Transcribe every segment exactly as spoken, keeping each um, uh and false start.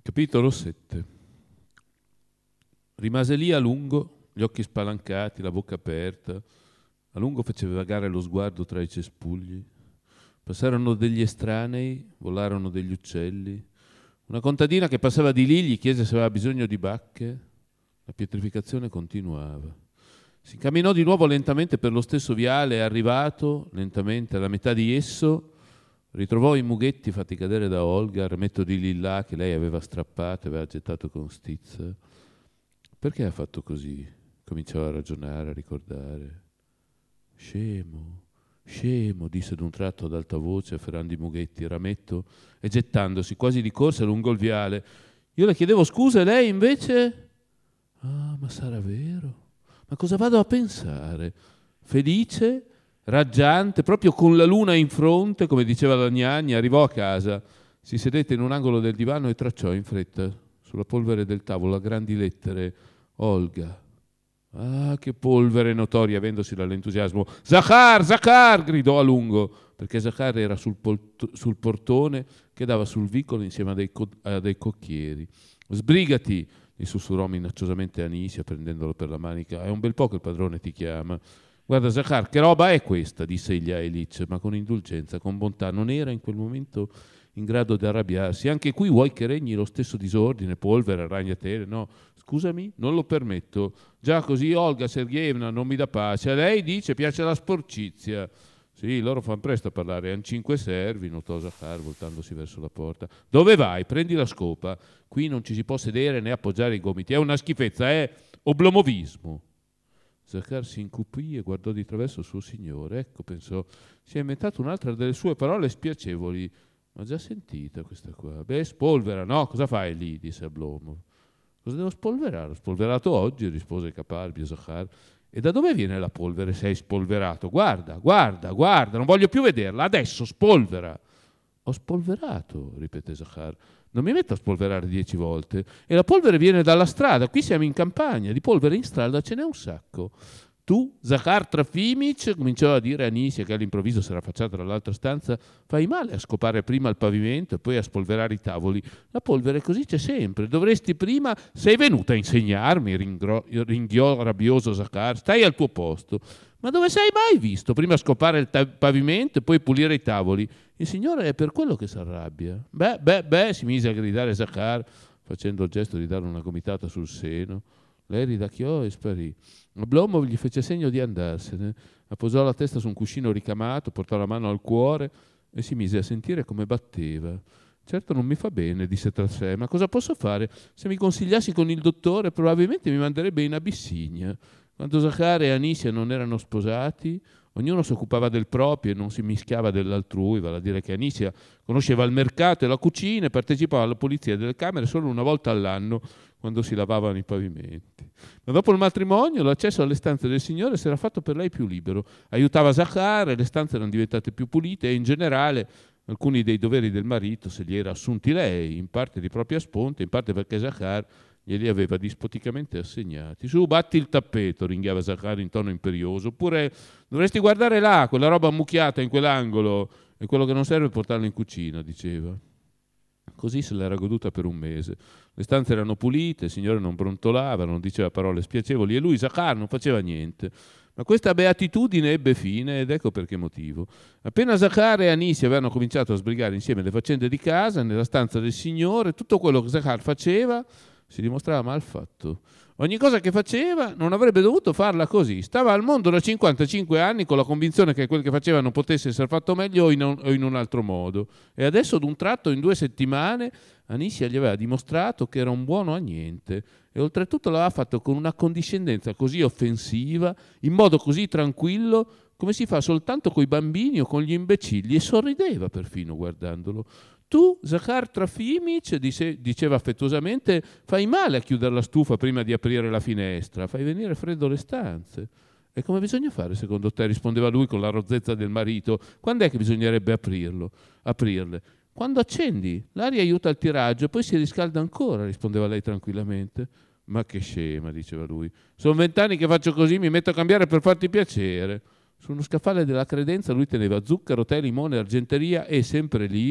Capitolo sette. Rimase lì a lungo, gli occhi spalancati, la bocca aperta. A lungo faceva vagare lo sguardo tra i cespugli. Passarono degli estranei, volarono degli uccelli. Una contadina che passava di lì gli chiese se aveva bisogno di bacche. La pietrificazione continuava. Si incamminò di nuovo lentamente per lo stesso viale e, arrivato lentamente alla metà di esso, ritrovò i mughetti fatti cadere da Olga, il rametto di lillà che lei aveva strappato e aveva gettato con stizza. Perché ha fatto così? Cominciò a ragionare, a ricordare. Scemo, scemo, disse d'un tratto ad alta voce, afferrando i mughetti, il rametto e gettandosi quasi di corsa lungo il viale. Io le chiedevo scusa e lei invece... Ah, ma sarà vero? Ma cosa vado a pensare? Felice, raggiante, proprio con la luna in fronte, come diceva la gnagna, arrivò a casa, si sedette in un angolo del divano e tracciò in fretta sulla polvere del tavolo a grandi lettere Olga. Ah, che polvere, notò riavendosi dall'entusiasmo. Zachar, Zachar, gridò a lungo, perché Zachar era sul, pol- sul portone che dava sul vicolo insieme a dei, co- a dei cocchieri. Sbrigati, gli sussurrò minacciosamente Anisia prendendolo per la manica. È un bel po' che il padrone ti chiama. Guarda Zachar, che roba è questa? Disse Ilya Ilitch, ma con indulgenza, con bontà. Non era in quel momento in grado di arrabbiarsi. Anche qui vuoi che regni lo stesso disordine, polvere, ragnatele? No, scusami, non lo permetto. Già così Olga Sergeevna non mi dà pace. A lei dice piace la sporcizia. Sì, loro fanno presto a parlare. Han cinque servi, notò Zachar voltandosi verso la porta. Dove vai? Prendi la scopa. Qui non ci si può sedere né appoggiare i gomiti. È una schifezza, è oblomovismo. Zachar si incupì e guardò di traverso il suo signore. Ecco, pensò, si è inventato un'altra delle sue parole spiacevoli. Ma già sentita questa qua. Beh, spolvera, no? Cosa fai lì? Disse Oblomov. Cosa devo spolverare? Ho spolverato oggi, rispose Capalbio Zachar. E da dove viene la polvere se hai spolverato? Guarda, guarda, guarda, non voglio più vederla. Adesso spolvera. Ho spolverato, ripeté Zachar. Non mi metto a spolverare dieci volte. E la polvere viene dalla strada. Qui siamo in campagna. Di polvere in strada ce n'è un sacco. Tu, Zachar Trafimic, cominciò a dire Anisia, che all'improvviso si era affacciata dall'altra stanza, fai male a scopare prima il pavimento e poi a spolverare i tavoli. La polvere così c'è sempre. Dovresti prima... Sei venuta a insegnarmi, ringro... ringhiò rabbioso Zachar. Stai al tuo posto. Ma dove sei mai visto? Prima scopare il ta- pavimento e poi pulire i tavoli. Il signore è per quello che si arrabbia. Beh, beh, beh, si mise a gridare Zachar, facendo il gesto di dare una gomitata sul seno. Lei ridacchiò e sparì. Oblomov gli fece segno di andarsene, appoggiò la testa su un cuscino ricamato, portò la mano al cuore e si mise a sentire come batteva. Certo non mi fa bene, disse tra sé, ma cosa posso fare? Se mi consigliassi con il dottore probabilmente mi manderebbe in Abissinia. Quando Zachar e Anisia non erano sposati, ognuno si occupava del proprio e non si mischiava dell'altrui, vale a dire che Anisia conosceva il mercato e la cucina e partecipava alla pulizia delle camere solo una volta all'anno, quando si lavavano i pavimenti. Ma dopo il matrimonio l'accesso alle stanze del signore si era fatto per lei più libero. Aiutava Zachar e le stanze erano diventate più pulite e in generale alcuni dei doveri del marito se li era assunti lei, in parte di propria sponte, in parte perché Zachar glieli aveva dispoticamente assegnati. Su, batti il tappeto, ringhiava Zachar in tono imperioso, oppure dovresti guardare là, quella roba ammucchiata in quell'angolo, e quello che non serve portarlo in cucina, diceva. Così se l'era goduta per un mese. Le stanze erano pulite, il signore non brontolava, non diceva parole spiacevoli e lui, Zachar, non faceva niente. Ma questa beatitudine ebbe fine ed ecco per che motivo. Appena Zachar e Anisia avevano cominciato a sbrigare insieme le faccende di casa, nella stanza del signore, tutto quello che Zachar faceva si dimostrava mal fatto. Ogni cosa che faceva non avrebbe dovuto farla così. Stava al mondo da cinquantacinque anni con la convinzione che quel che faceva non potesse essere fatto meglio o in un, o in un altro modo. E adesso, d'un tratto, in due settimane, Anisia gli aveva dimostrato che era un buono a niente. E oltretutto l'aveva fatto con una condiscendenza così offensiva, in modo così tranquillo, come si fa soltanto coi bambini o con gli imbecilli, e sorrideva perfino guardandolo. Tu, Zachar Trafimic, diceva affettuosamente, fai male a chiudere la stufa prima di aprire la finestra, fai venire freddo le stanze. E come bisogna fare secondo te? Rispondeva lui con la rozzezza del marito. Quando è che bisognerebbe aprirlo? Aprirle? Quando accendi, l'aria aiuta il tiraggio e poi si riscalda ancora, rispondeva lei tranquillamente. Ma che scema, diceva lui. Sono vent'anni che faccio così, mi metto a cambiare per farti piacere. Su uno scaffale della credenza lui teneva zucchero, tè, limone, argenteria e sempre lì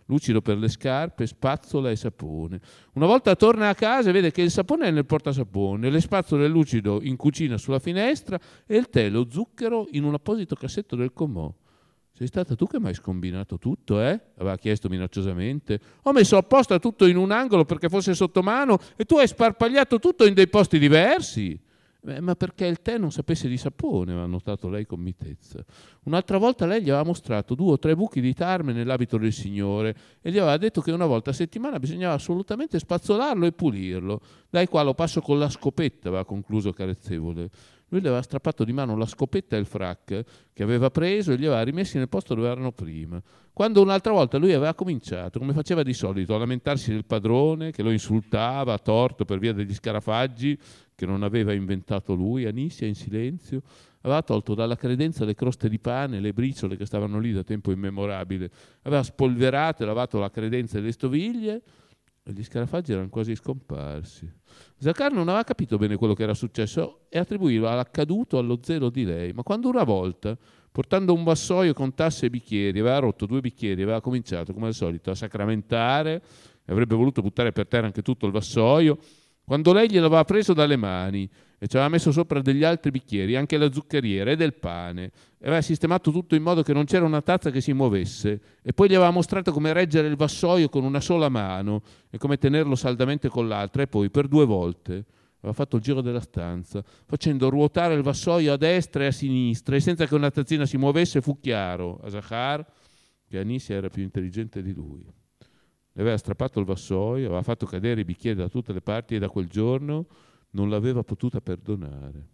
lucido per le scarpe, spazzola e sapone. Una volta torna a casa e vede che il sapone è nel portasapone, le spazzole lucido in cucina sulla finestra e il tè, lo zucchero in un apposito cassetto del comò. Sei stata tu che mi hai scombinato tutto, eh? Aveva chiesto minacciosamente. Ho messo apposta tutto in un angolo perché fosse sotto mano e tu hai sparpagliato tutto in dei posti diversi. Eh, ma perché il tè non sapesse di sapone, aveva notato lei con mitezza. Un'altra volta lei gli aveva mostrato due o tre buchi di tarme nell'abito del signore e gli aveva detto che una volta a settimana bisognava assolutamente spazzolarlo e pulirlo. Dai qua lo passo con la scopetta, aveva concluso carezzevole. Lui le aveva strappato di mano la scopetta e il frac che aveva preso e li aveva rimessi nel posto dove erano prima. Quando un'altra volta lui aveva cominciato, come faceva di solito, a lamentarsi del padrone che lo insultava a torto per via degli scarafaggi che non aveva inventato lui, Anissia in silenzio aveva tolto dalla credenza le croste di pane, le briciole che stavano lì da tempo immemorabile, aveva spolverato e lavato la credenza e le stoviglie e gli scarafaggi erano quasi scomparsi. Zaccaro non aveva capito bene quello che era successo e attribuiva l'accaduto allo zelo di lei, ma quando una volta, portando un vassoio con tasse e bicchieri, aveva rotto due bicchieri, aveva cominciato come al solito a sacramentare e avrebbe voluto buttare per terra anche tutto il vassoio, quando lei glielo aveva preso dalle mani e ci aveva messo sopra degli altri bicchieri, anche la zuccheriera e del pane, e aveva sistemato tutto in modo che non c'era una tazza che si muovesse, e poi gli aveva mostrato come reggere il vassoio con una sola mano e come tenerlo saldamente con l'altra, e poi per due volte aveva fatto il giro della stanza, facendo ruotare il vassoio a destra e a sinistra, e senza che una tazzina si muovesse fu chiaro a Zahar che Anissia era più intelligente di lui. Le aveva strappato il vassoio, aveva fatto cadere i bicchieri da tutte le parti e da quel giorno non l'aveva potuta perdonare.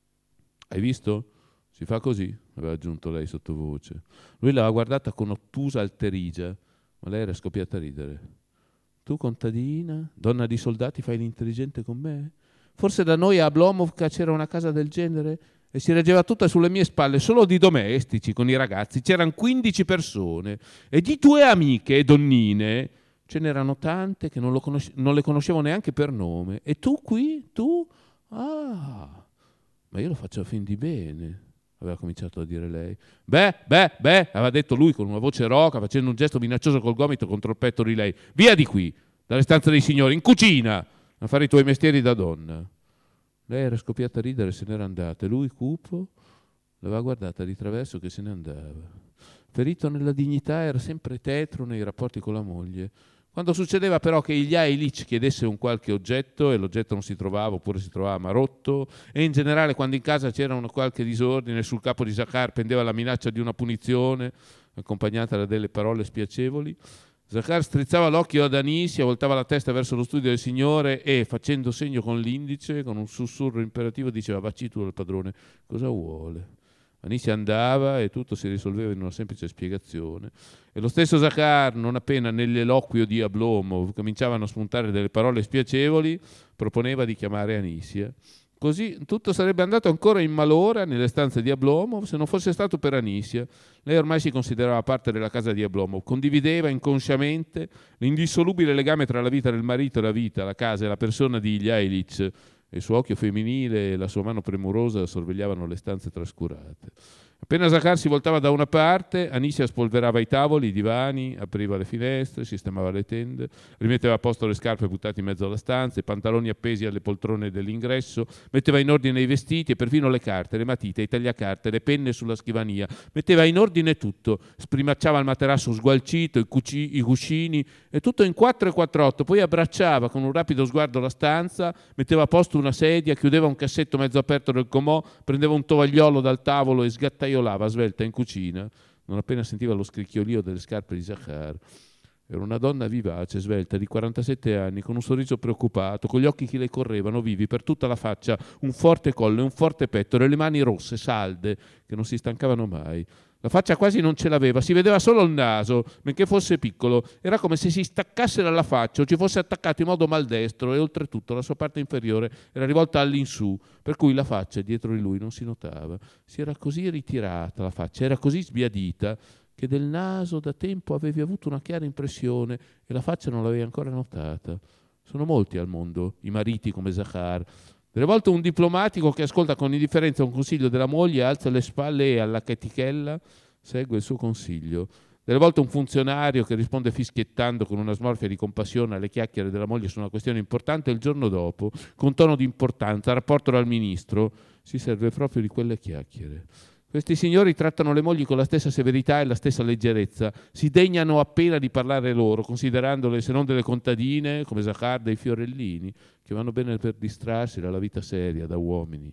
Hai visto? Si fa così, aveva aggiunto lei sottovoce. Lui l'aveva guardata con ottusa alterigia, ma lei era scoppiata a ridere. Tu, contadina, donna di soldati, fai l'intelligente con me? Forse da noi a Ablomovka c'era una casa del genere e si reggeva tutta sulle mie spalle, solo di domestici con i ragazzi. C'erano quindici persone e di tue amiche donnine ce n'erano tante che non, lo conosce- non le conoscevo neanche per nome. E tu qui? Tu? Ah, ma io lo faccio a fin di bene, aveva cominciato a dire lei. Beh, beh, beh, aveva detto lui con una voce roca, facendo un gesto minaccioso col gomito contro il petto di lei. Via di qui, dalle stanze dei signori, in cucina, a fare i tuoi mestieri da donna. Lei era scoppiata a ridere e se n'era andata. E lui, cupo, l'aveva guardata di traverso che se ne andava. Ferito nella dignità, era sempre tetro nei rapporti con la moglie. Quando succedeva però che Ilya Ilich chiedesse un qualche oggetto e l'oggetto non si trovava oppure si trovava ma rotto, e in generale quando in casa c'era un qualche disordine, sul capo di Zakhar pendeva la minaccia di una punizione accompagnata da delle parole spiacevoli, Zakhar strizzava l'occhio ad Anissia, voltava la testa verso lo studio del signore e, facendo segno con l'indice, con un sussurro imperativo, diceva: vacci tu al padrone, cosa vuole? Anissia andava e tutto si risolveva in una semplice spiegazione. E lo stesso Zakhar, non appena nell'eloquio di Ablomov cominciavano a spuntare delle parole spiacevoli, proponeva di chiamare Anissia. Così tutto sarebbe andato ancora in malora nelle stanze di Ablomov se non fosse stato per Anissia. Lei ormai si considerava parte della casa di Ablomov, condivideva inconsciamente l'indissolubile legame tra la vita del marito e la vita, la casa e la persona di Ilya Ilich. E il suo occhio femminile e la sua mano premurosa sorvegliavano le stanze trascurate. Appena Zakhar si voltava da una parte, Anissia spolverava i tavoli, i divani, apriva le finestre, sistemava le tende, rimetteva a posto le scarpe buttate in mezzo alla stanza, i pantaloni appesi alle poltrone dell'ingresso, metteva in ordine i vestiti e perfino le carte, le matite, i tagliacarte, le penne sulla scrivania, metteva in ordine tutto, sprimacciava il materasso sgualcito, i, cuci- i cuscini e tutto in quattro e quattr'otto, poi abbracciava con un rapido sguardo la stanza, metteva a posto una sedia, chiudeva un cassetto mezzo aperto del comò, prendeva un tovagliolo dal tavolo e sgattaiolava svelta in cucina, non appena sentiva lo scricchiolio delle scarpe di Zakhar. Era una donna vivace, svelta, di quarantasette anni, con un sorriso preoccupato, con gli occhi che le correvano vivi per tutta la faccia, un forte collo e un forte petto, e le mani rosse, salde, che non si stancavano mai. La faccia quasi non ce l'aveva, si vedeva solo il naso, benché fosse piccolo. Era come se si staccasse dalla faccia o ci fosse attaccato in modo maldestro, e oltretutto la sua parte inferiore era rivolta all'insù, per cui la faccia dietro di lui non si notava. Si era così ritirata la faccia, era così sbiadita, che del naso da tempo avevi avuto una chiara impressione e la faccia non l'avevi ancora notata. Sono molti al mondo i mariti come Zakhar. Delle volte un diplomatico che ascolta con indifferenza un consiglio della moglie, alza le spalle e alla chetichella segue il suo consiglio. Delle volte un funzionario che risponde fischiettando con una smorfia di compassione alle chiacchiere della moglie su una questione importante, il giorno dopo, con tono di importanza, rapporto al ministro, si serve proprio di quelle chiacchiere. Questi signori trattano le mogli con la stessa severità e la stessa leggerezza, si degnano appena di parlare loro, considerandole se non delle contadine, come Zahar, dei fiorellini, che vanno bene per distrarsi dalla vita seria, da uomini.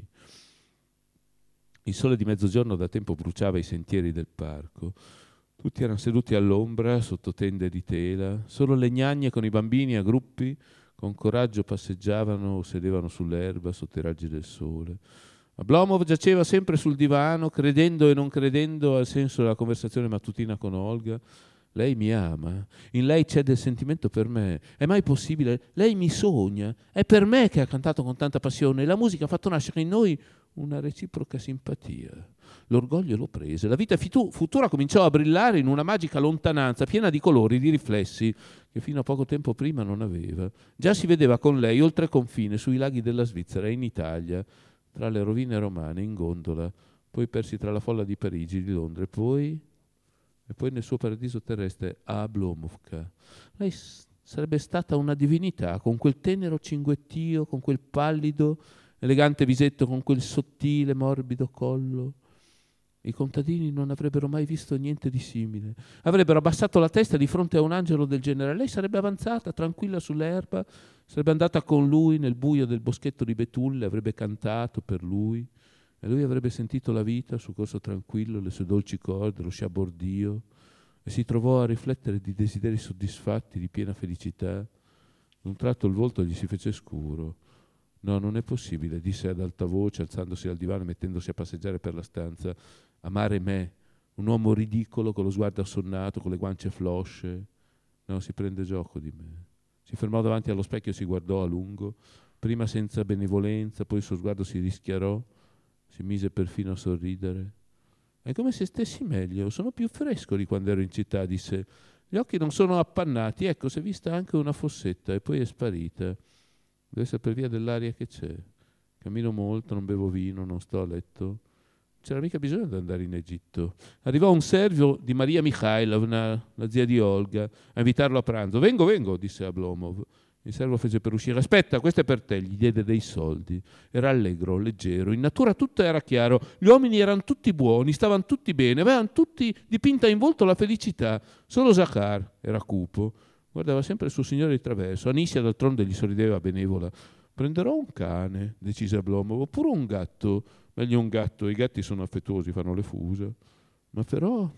Il sole di mezzogiorno da tempo bruciava i sentieri del parco. Tutti erano seduti all'ombra, sotto tende di tela. Solo le gnagne con i bambini a gruppi, con coraggio passeggiavano o sedevano sull'erba sotto i raggi del sole. Oblomov giaceva sempre sul divano, credendo e non credendo al senso della conversazione mattutina con Olga. Lei mi ama, in lei c'è del sentimento per me. È mai possibile? Lei mi sogna. È per me che ha cantato con tanta passione. La musica ha fatto nascere in noi una reciproca simpatia. L'orgoglio lo prese. La vita fitu- futura cominciò a brillare in una magica lontananza piena di colori, di riflessi che fino a poco tempo prima non aveva. Già si vedeva con lei oltre confine, sui laghi della Svizzera, in Italia, tra le rovine romane, in gondola, poi persi tra la folla di Parigi, di Londra, e poi, e poi nel suo paradiso terrestre a Ablomovka. Lei s- sarebbe stata una divinità, con quel tenero cinguettio, con quel pallido, elegante visetto, con quel sottile, morbido collo. I contadini non avrebbero mai visto niente di simile. Avrebbero abbassato la testa di fronte a un angelo del genere. Lei sarebbe avanzata, tranquilla sull'erba, sarebbe andata con lui nel buio del boschetto di betulle, avrebbe cantato per lui e lui avrebbe sentito la vita sul corso tranquillo, le sue dolci corde, lo sciabordio, e si trovò a riflettere di desideri soddisfatti, di piena felicità. D'un tratto il volto gli si fece scuro. No, non è possibile, disse ad alta voce, alzandosi dal divano e mettendosi a passeggiare per la stanza. Amare me, un uomo ridicolo con lo sguardo assonnato, con le guance flosce. No, si prende gioco di me. Si fermò davanti allo specchio e si guardò a lungo, prima senza benevolenza, poi il suo sguardo si rischiarò, si mise perfino a sorridere. È come se stessi meglio, sono più fresco di quando ero in città, disse. Gli occhi non sono appannati, ecco, si è vista anche una fossetta e poi è sparita. Deve essere per via dell'aria che c'è. Cammino molto, non bevo vino, non sto a letto. C'era mica bisogno di andare in Egitto. Arrivò un servio di Maria Mikhailovna, la zia di Olga, a invitarlo a pranzo. Vengo, vengo, disse Oblomov. Il servo fece per uscire. Aspetta, questo è per te. Gli diede dei soldi. Era allegro, leggero. In natura tutto era chiaro. Gli uomini erano tutti buoni, stavano tutti bene, avevano tutti dipinta in volto la felicità. Solo Zahar era cupo. Guardava sempre il suo signore di traverso. Anissia d'altronde gli sorrideva benevola. Prenderò un cane, decise Oblomov, oppure un gatto. Meglio un gatto, i gatti sono affettuosi, fanno le fusa. Ma però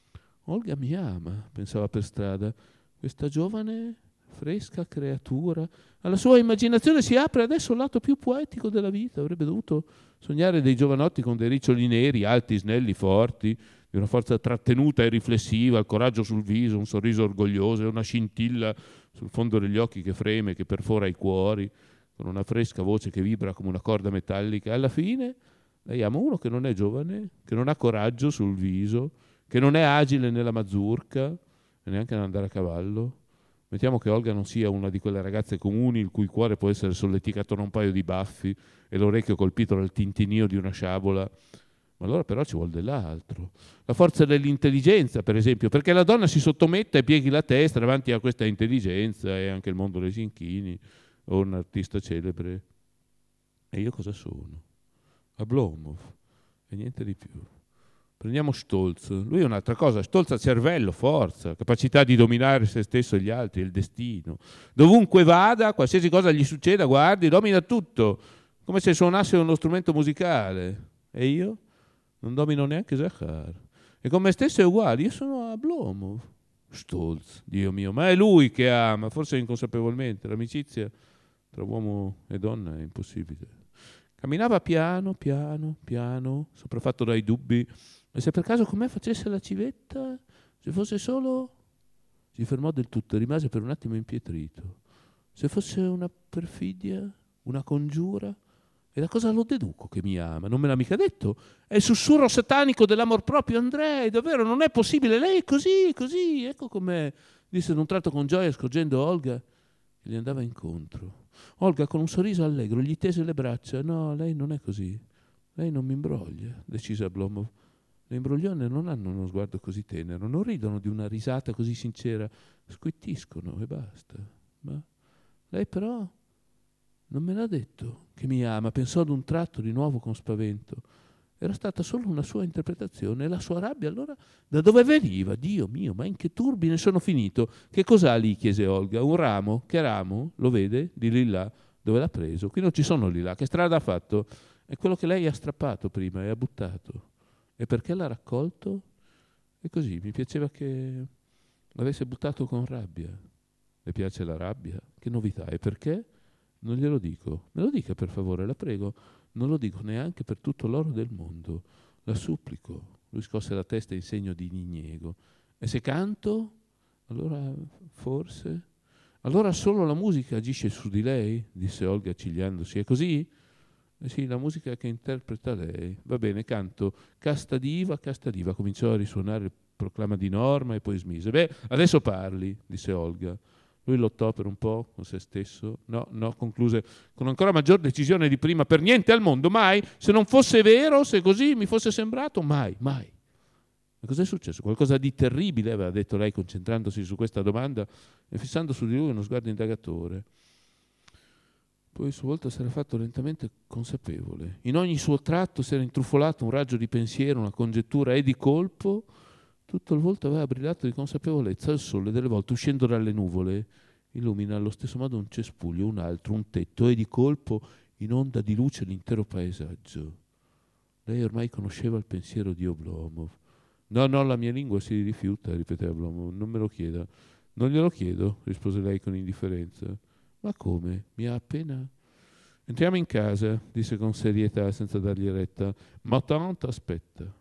Olga mi ama, pensava per strada. Questa giovane, fresca creatura, alla sua immaginazione si apre adesso il lato più poetico della vita. Avrebbe dovuto sognare dei giovanotti con dei riccioli neri, alti, snelli, forti, di una forza trattenuta e riflessiva, il coraggio sul viso, un sorriso orgoglioso e una scintilla sul fondo degli occhi che freme, che perfora i cuori, con una fresca voce che vibra come una corda metallica. Alla fine lei ama uno che non è giovane, che non ha coraggio sul viso, che non è agile nella mazurka e neanche nell'andare a cavallo. Mettiamo che Olga non sia una di quelle ragazze comuni il cui cuore può essere solleticato da un paio di baffi e l'orecchio colpito dal tintinio di una sciabola. Ma allora però ci vuole dell'altro. La forza dell'intelligenza, per esempio, perché la donna si sottometta e pieghi la testa davanti a questa intelligenza, e anche il mondo dei inchini o un artista celebre. E io cosa sono? Oblomov e niente di più. Prendiamo Stolz. Lui è un'altra cosa. Stolz ha cervello, forza, capacità di dominare se stesso e gli altri, il destino. Dovunque vada, qualsiasi cosa gli succeda, guardi, domina tutto, come se suonasse uno strumento musicale. E io? Non domino neanche Zahar. E con me stesso è uguale, io sono Oblomov. Stolz, Dio mio, ma è lui che ama, forse inconsapevolmente. L'amicizia tra uomo e donna è impossibile. Camminava piano, piano, piano, sopraffatto dai dubbi, e se per caso con me facesse la civetta, se fosse solo... Si fermò del tutto e rimase per un attimo impietrito. Se fosse una perfidia, una congiura... E da cosa lo deduco che mi ama? Non me l'ha mica detto. È il sussurro satanico dell'amor proprio. Andrei, davvero, non è possibile. Lei è così, così. Ecco com'è, disse d'un tratto con gioia, scorgendo Olga, che gli andava incontro. Olga, con un sorriso allegro, gli tese le braccia. No, lei non è così. Lei non mi imbroglia, decise Oblomov. Le imbroglione non hanno uno sguardo così tenero, non ridono di una risata così sincera, squittiscono e basta. Ma lei però non me l'ha detto che mi ama, pensò ad un tratto di nuovo con spavento. Era stata solo una sua interpretazione e la sua rabbia allora da dove veniva? Dio mio, ma in che turbine sono finito? Che cos'ha lì? Chiese Olga. Un ramo? Che ramo? Lo vede? Di lì là. Dove l'ha preso? Qui non ci sono lì là. Che strada ha fatto? È quello che lei ha strappato prima e ha buttato. E perché l'ha raccolto? E così, mi piaceva che l'avesse buttato con rabbia. Le piace la rabbia? Che novità. E perché? Non glielo dico. Me lo dica per favore, la prego. Non lo dico neanche per tutto l'oro del mondo. La supplico. Lui scosse la testa in segno di diniego. E se canto? Allora forse? Allora solo la musica agisce su di lei? Disse Olga cigliandosi. È così? Eh sì, la musica che interpreta lei. Va bene, canto. Casta diva, casta diva. Cominciò a risuonare il proclama di Norma e poi smise. Beh, adesso parli, disse Olga. Lui lottò per un po' con se stesso. No, no, concluse con ancora maggior decisione di prima. Per niente al mondo, mai. Se non fosse vero, se così mi fosse sembrato, mai, mai. Ma cos'è successo? Qualcosa di terribile, aveva detto lei, concentrandosi su questa domanda e fissando su di lui uno sguardo indagatore. Poi il suo volto si era fatto lentamente consapevole. In ogni suo tratto si era intrufolato un raggio di pensiero, una congettura, e di colpo tutto il volto aveva brillato di consapevolezza. Il sole delle volte, uscendo dalle nuvole, illumina allo stesso modo un cespuglio, un altro, un tetto, e di colpo inonda di luce l'intero paesaggio. Lei ormai conosceva il pensiero di Oblomov. No, no, la mia lingua si rifiuta, ripeteva Oblomov, non me lo chieda. Non glielo chiedo, rispose lei con indifferenza. Ma come? Mi ha appena... Entriamo in casa, disse con serietà, senza dargli retta. Ma tanto aspetta.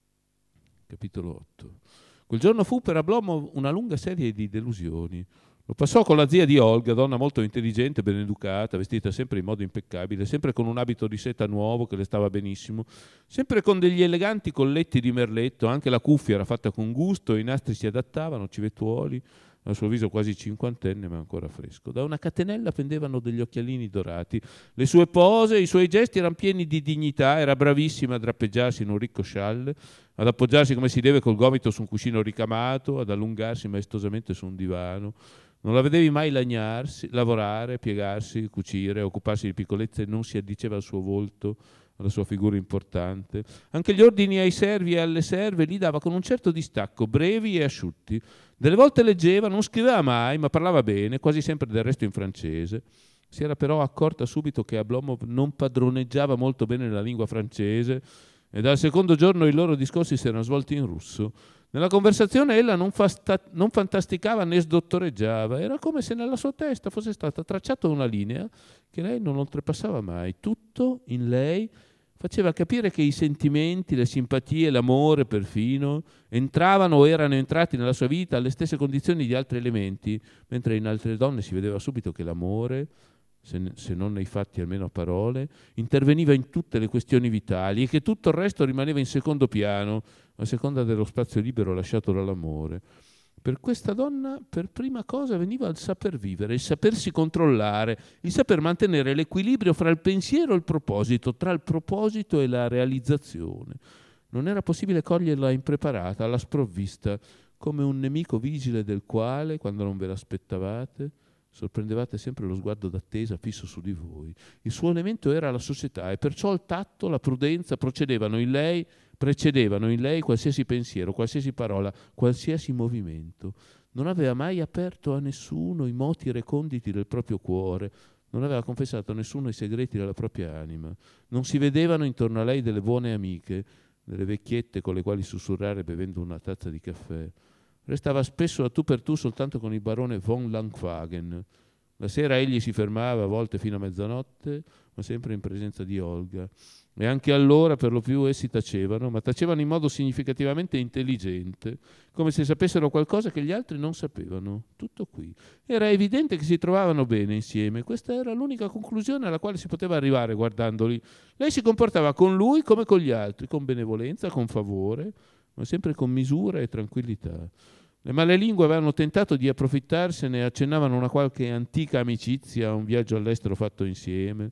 Capitolo otto. Quel giorno fu per Oblomov una lunga serie di delusioni. Lo passò con la zia di Olga, donna molto intelligente, ben educata, vestita sempre in modo impeccabile, sempre con un abito di seta nuovo che le stava benissimo, sempre con degli eleganti colletti di merletto, anche la cuffia era fatta con gusto, i nastri si adattavano, civettuoli, al suo viso quasi cinquantenne ma ancora fresco. Da una catenella pendevano degli occhialini dorati. Le sue pose, i suoi gesti erano pieni di dignità, era bravissima a drappeggiarsi in un ricco scialle, ad appoggiarsi come si deve col gomito su un cuscino ricamato, ad allungarsi maestosamente su un divano. Non la vedevi mai lagnarsi, lavorare, piegarsi, cucire, occuparsi di piccolezze, non si addiceva al suo volto, alla sua figura importante. Anche gli ordini ai servi e alle serve li dava con un certo distacco, brevi e asciutti. Delle volte leggeva, non scriveva mai, ma parlava bene, quasi sempre del resto in francese. Si era però accorta subito che Oblomov non padroneggiava molto bene la lingua francese e dal secondo giorno i loro discorsi si erano svolti in russo. Nella conversazione ella non, fasta- non fantasticava né sdottoreggiava, era come se nella sua testa fosse stata tracciata una linea che lei non oltrepassava mai. Tutto in lei faceva capire che i sentimenti, le simpatie, l'amore perfino, entravano o erano entrati nella sua vita alle stesse condizioni di altri elementi, mentre in altre donne si vedeva subito che l'amore, se, ne, se non nei fatti almeno a parole, interveniva in tutte le questioni vitali e che tutto il resto rimaneva in secondo piano, a seconda dello spazio libero lasciato dall'amore. Per questa donna, per prima cosa, veniva il saper vivere, il sapersi controllare, il saper mantenere l'equilibrio fra il pensiero e il proposito, tra il proposito e la realizzazione. Non era possibile coglierla impreparata, alla sprovvista, come un nemico vigile del quale, quando non ve l'aspettavate, sorprendevate sempre lo sguardo d'attesa fisso su di voi. Il suo elemento era la società e perciò il tatto, la prudenza procedevano in lei, precedevano in lei qualsiasi pensiero, qualsiasi parola, qualsiasi movimento. Non aveva mai aperto a nessuno i moti reconditi del proprio cuore, non aveva confessato a nessuno i segreti della propria anima. Non si vedevano intorno a lei delle buone amiche, delle vecchiette con le quali sussurrare bevendo una tazza di caffè. Restava spesso a tu per tu soltanto con il barone von Langwagen. La sera egli si fermava, a volte fino a mezzanotte, ma sempre in presenza di Olga. E anche allora per lo più essi tacevano, ma tacevano in modo significativamente intelligente, come se sapessero qualcosa che gli altri non sapevano. Tutto qui. Era evidente che si trovavano bene insieme. Questa era l'unica conclusione alla quale si poteva arrivare guardandoli. Lei si comportava con lui come con gli altri, con benevolenza, con favore, ma sempre con misura e tranquillità. Le malelingue avevano tentato di approfittarsene e accennavano una qualche antica amicizia, un viaggio all'estero fatto insieme,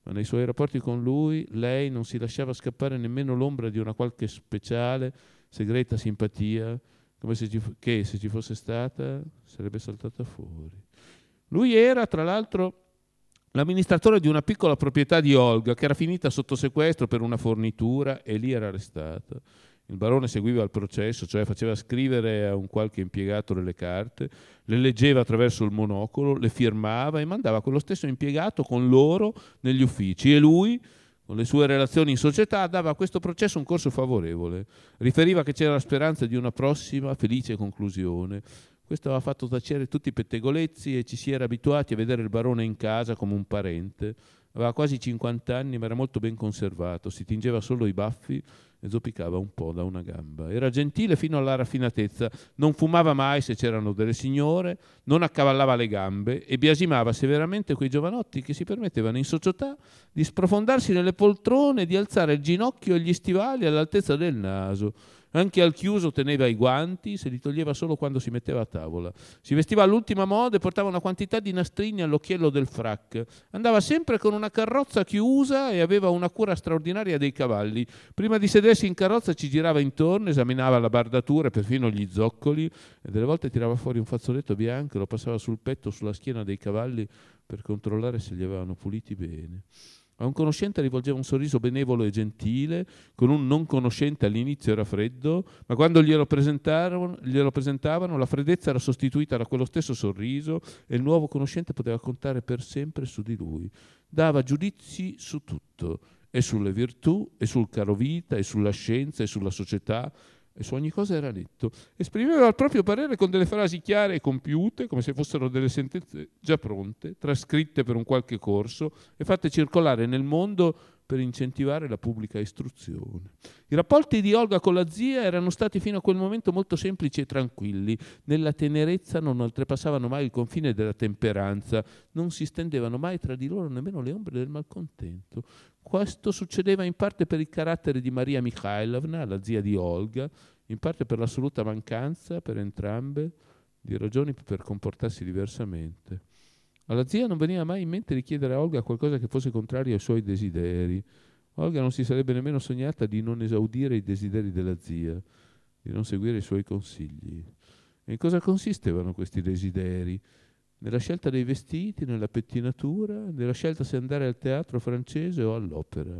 ma nei suoi rapporti con lui lei non si lasciava scappare nemmeno l'ombra di una qualche speciale, segreta simpatia, come se ci, che se ci fosse stata sarebbe saltata fuori. Lui era, tra l'altro, l'amministratore di una piccola proprietà di Olga che era finita sotto sequestro per una fornitura e lì era arrestata. Il barone seguiva il processo, cioè faceva scrivere a un qualche impiegato delle carte, le leggeva attraverso il monocolo, le firmava e mandava quello stesso impiegato con loro negli uffici, e lui, con le sue relazioni in società, dava a questo processo un corso favorevole. Riferiva che c'era la speranza di una prossima felice conclusione. Questo aveva fatto tacere tutti i pettegolezzi e ci si era abituati a vedere il barone in casa come un parente. Aveva quasi cinquanta anni, ma era molto ben conservato, si tingeva solo i baffi e zoppicava un po' da una gamba. Era gentile fino alla raffinatezza, non fumava mai se c'erano delle signore, non accavallava le gambe e biasimava severamente quei giovanotti che si permettevano in società di sprofondarsi nelle poltrone e di alzare il ginocchio e gli stivali all'altezza del naso. Anche al chiuso teneva i guanti, se li toglieva solo quando si metteva a tavola. Si vestiva all'ultima moda e portava una quantità di nastrini all'occhiello del frac. Andava sempre con una carrozza chiusa e aveva una cura straordinaria dei cavalli. Prima di sedersi in carrozza ci girava intorno, esaminava la bardatura e perfino gli zoccoli e delle volte tirava fuori un fazzoletto bianco e lo passava sul petto, sulla schiena dei cavalli per controllare se li avevano puliti bene. A un conoscente rivolgeva un sorriso benevolo e gentile, con un non conoscente all'inizio era freddo, ma quando glielo presentavano, glielo presentavano la freddezza era sostituita da quello stesso sorriso e il nuovo conoscente poteva contare per sempre su di lui. Dava giudizi su tutto, e sulle virtù, e sul caro vita, e sulla scienza, e sulla società, e su ogni cosa era netto. Esprimeva il proprio parere con delle frasi chiare e compiute, come se fossero delle sentenze già pronte, trascritte per un qualche corso e fatte circolare nel mondo per incentivare la pubblica istruzione. I rapporti di Olga con la zia erano stati fino a quel momento molto semplici e tranquilli. Nella tenerezza non oltrepassavano mai il confine della temperanza, non si stendevano mai tra di loro nemmeno le ombre del malcontento. Questo succedeva in parte per il carattere di Maria Mikhailovna, la zia di Olga, in parte per l'assoluta mancanza, per entrambe, di ragioni per comportarsi diversamente. Alla zia non veniva mai in mente di chiedere a Olga qualcosa che fosse contrario ai suoi desideri. Olga non si sarebbe nemmeno sognata di non esaudire i desideri della zia, di non seguire i suoi consigli. E in cosa consistevano questi desideri? Nella scelta dei vestiti, nella pettinatura, nella scelta se andare al teatro francese o all'opera.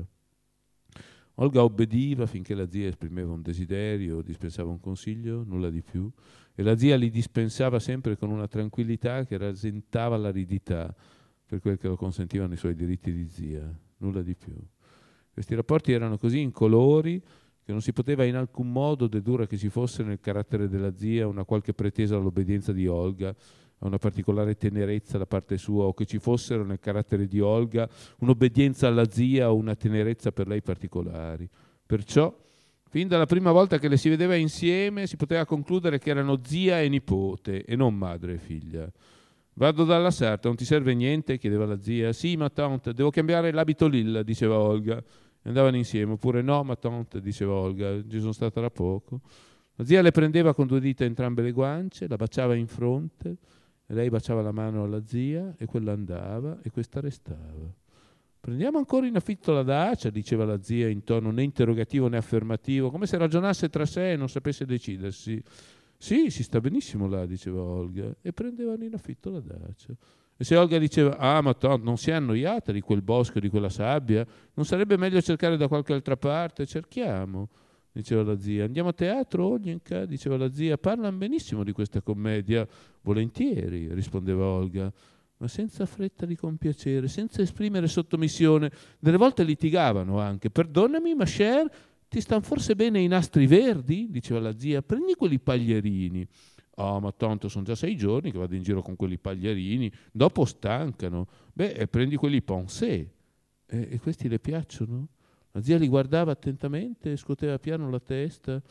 Olga obbediva finché la zia esprimeva un desiderio o dispensava un consiglio, nulla di più, e la zia li dispensava sempre con una tranquillità che rasentava l'aridità per quel che lo consentivano i suoi diritti di zia, nulla di più. Questi rapporti erano così incolori che non si poteva in alcun modo dedurre che ci fosse nel carattere della zia una qualche pretesa all'obbedienza di Olga, a una particolare tenerezza da parte sua, o che ci fossero nel carattere di Olga un'obbedienza alla zia o una tenerezza per lei particolari. Perciò, fin dalla prima volta che le si vedeva insieme, si poteva concludere che erano zia e nipote e non madre e figlia. «Vado dalla sarta, non ti serve niente?» chiedeva la zia. «Sì, ma tante, devo cambiare l'abito lilla», diceva Olga. E andavano insieme. Oppure «No, ma tante», diceva Olga, ci sono stata da poco. La zia le prendeva con due dita entrambe le guance, la baciava in fronte, e lei baciava la mano alla zia e quella andava e questa restava. «Prendiamo ancora in affitto la dacia», diceva la zia in tono né interrogativo né affermativo, come se ragionasse tra sé e non sapesse decidersi. «Sì, si sta benissimo là», diceva Olga, e prendevano in affitto la dacia. E se Olga diceva «Ah, ma tanto non si è annoiata di quel bosco, di quella sabbia? Non sarebbe meglio cercare da qualche altra parte?» «Cerchiamo», diceva la zia. «Andiamo a teatro, Olgenka?» diceva la zia. «Parlano benissimo di questa commedia». «Volentieri», rispondeva Olga, ma senza fretta di compiacere, senza esprimere sottomissione. Delle volte litigavano anche. «Perdonami, ma cher, ti stan forse bene i nastri verdi?» diceva la zia. «Prendi quelli paglierini». «Oh, ma tanto sono già sei giorni che vado in giro con quelli paglierini, dopo stancano». «Beh, prendi quelli pensé». E, e questi le piacciono?» La zia li guardava attentamente e scuoteva piano la testa.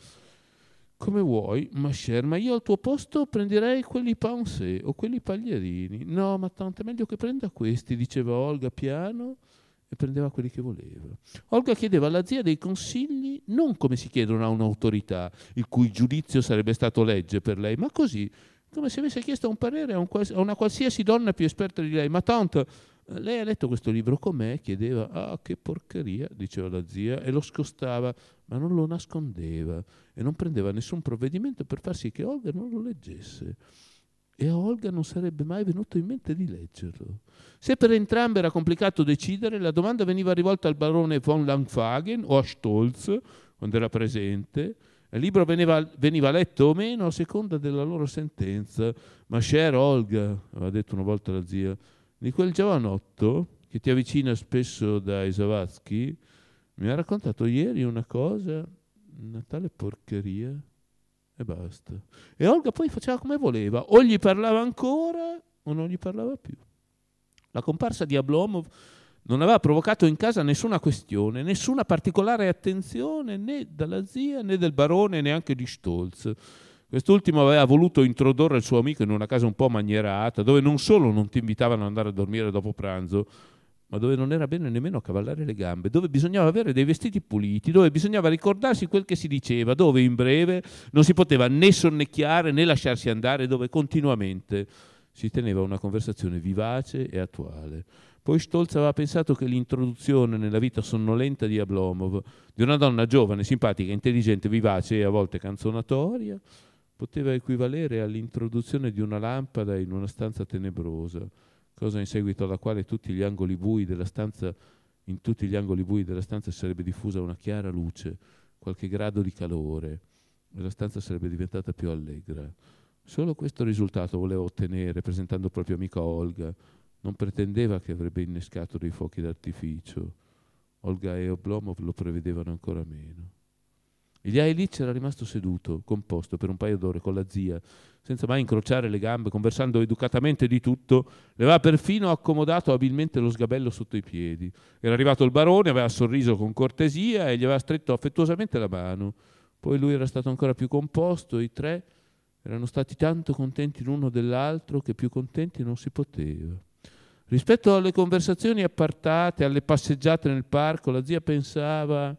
«Come vuoi, ma cher, ma io al tuo posto prenderei quelli pensé o quelli paglierini». «No, ma tanto è meglio che prenda questi», diceva Olga piano, e prendeva quelli che voleva. Olga chiedeva alla zia dei consigli non come si chiedono a un'autorità, il cui giudizio sarebbe stato legge per lei, ma così, come se avesse chiesto un parere a, un quals- a una qualsiasi donna più esperta di lei. «Ma tanto, Lei ha letto questo libro con me? Chiedeva. Ah, che porcheria, diceva la zia, e lo scostava, ma non lo nascondeva e non prendeva nessun provvedimento per far sì che Olga non lo leggesse. E a Olga non sarebbe mai venuto in mente di leggerlo. Se per entrambe era complicato decidere, la domanda veniva rivolta al barone von Langfagen o a Stolz, quando era presente. Il libro veniva, veniva letto o meno a seconda della loro sentenza. Ma chère Olga, aveva detto una volta la zia, di quel giovanotto che ti avvicina spesso dai Zavadski, mi ha raccontato ieri una cosa, una tale porcheria, e basta. E Olga poi faceva come voleva, o gli parlava ancora o non gli parlava più. La comparsa di Ablomov non aveva provocato in casa nessuna questione, nessuna particolare attenzione né dalla zia né del barone, neanche di Stolz. Quest'ultimo aveva voluto introdurre il suo amico in una casa un po' manierata, dove non solo non ti invitavano ad andare a dormire dopo pranzo, ma dove non era bene nemmeno accavallare le gambe, dove bisognava avere dei vestiti puliti, dove bisognava ricordarsi quel che si diceva, dove in breve non si poteva né sonnecchiare né lasciarsi andare, dove continuamente si teneva una conversazione vivace e attuale. Poi Stolz aveva pensato che l'introduzione nella vita sonnolenta di Ablomov, di una donna giovane, simpatica, intelligente, vivace e a volte canzonatoria, poteva equivalere all'introduzione di una lampada in una stanza tenebrosa, cosa in seguito alla quale tutti gli angoli bui della stanza, in tutti gli angoli bui della stanza sarebbe diffusa una chiara luce, qualche grado di calore, e la stanza sarebbe diventata più allegra. Solo questo risultato voleva ottenere, presentando il proprio amico a Olga. Non pretendeva che avrebbe innescato dei fuochi d'artificio. Olga e Oblomov lo prevedevano ancora meno. Ilya Ilyich era rimasto seduto, composto, per un paio d'ore con la zia, senza mai incrociare le gambe, conversando educatamente di tutto. Le aveva perfino accomodato abilmente lo sgabello sotto i piedi. Era arrivato il barone, aveva sorriso con cortesia e gli aveva stretto affettuosamente la mano. Poi lui era stato ancora più composto e i tre erano stati tanto contenti l'uno dell'altro che più contenti non si poteva. Rispetto alle conversazioni appartate, alle passeggiate nel parco, la zia pensava,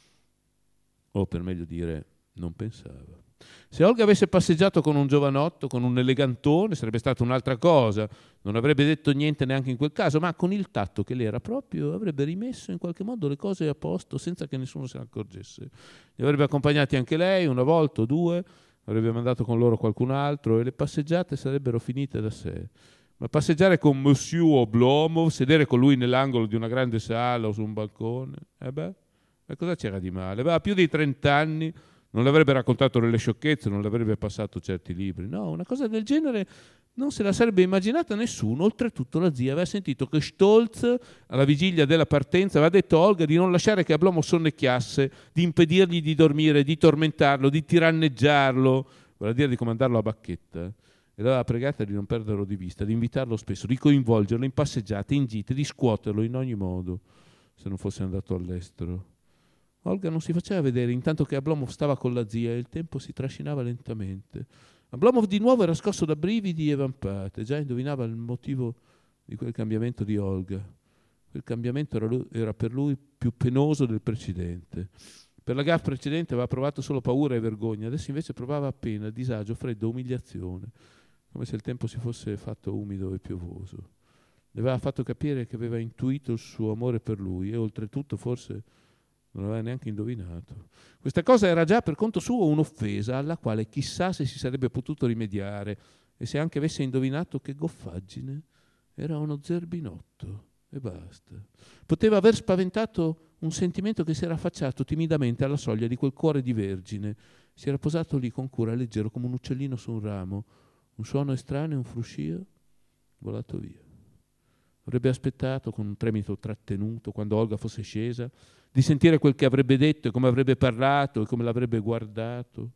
o per meglio dire, non pensava. Se Olga avesse passeggiato con un giovanotto, con un elegantone, sarebbe stata un'altra cosa, non avrebbe detto niente neanche in quel caso, ma con il tatto che le era proprio avrebbe rimesso in qualche modo le cose a posto senza che nessuno se ne accorgesse. Li avrebbe accompagnati anche lei, una volta o due, avrebbe mandato con loro qualcun altro e le passeggiate sarebbero finite da sé. Ma passeggiare con Monsieur Oblomov, sedere con lui nell'angolo di una grande sala o su un balcone, eh beh, e cosa c'era di male? Aveva più di trent'anni, non le avrebbe raccontato delle sciocchezze, non le avrebbe passato certi libri. No, una cosa del genere non se la sarebbe immaginata nessuno. Oltretutto la zia aveva sentito che Stolz, alla vigilia della partenza, aveva detto a Olga di non lasciare che Ablomov sonnecchiasse, di impedirgli di dormire, di tormentarlo, di tiranneggiarlo, vuol dire di comandarlo a bacchetta. E l'aveva pregata di non perderlo di vista, di invitarlo spesso, di coinvolgerlo in passeggiate, in gite, di scuoterlo in ogni modo, se non fosse andato all'estero. Olga non si faceva vedere, intanto che Ablomov stava con la zia e il tempo si trascinava lentamente. Ablomov di nuovo era scosso da brividi e vampate, già indovinava il motivo di quel cambiamento di Olga. Quel cambiamento era, lui, era per lui più penoso del precedente. Per la gaffe precedente aveva provato solo paura e vergogna, adesso invece provava appena disagio, freddo, umiliazione, come se il tempo si fosse fatto umido e piovoso. Le aveva fatto capire che aveva intuito il suo amore per lui e oltretutto forse non aveva neanche indovinato. Questa cosa era già per conto suo un'offesa alla quale chissà se si sarebbe potuto rimediare e se anche avesse indovinato che goffaggine era uno zerbinotto e basta. Poteva aver spaventato un sentimento che si era affacciato timidamente alla soglia di quel cuore di vergine. Si era posato lì con cura, leggero come un uccellino su un ramo. Un suono estraneo, un fruscio, volato via. Avrebbe aspettato con un tremito trattenuto, quando Olga fosse scesa, di sentire quel che avrebbe detto e come avrebbe parlato e come l'avrebbe guardato.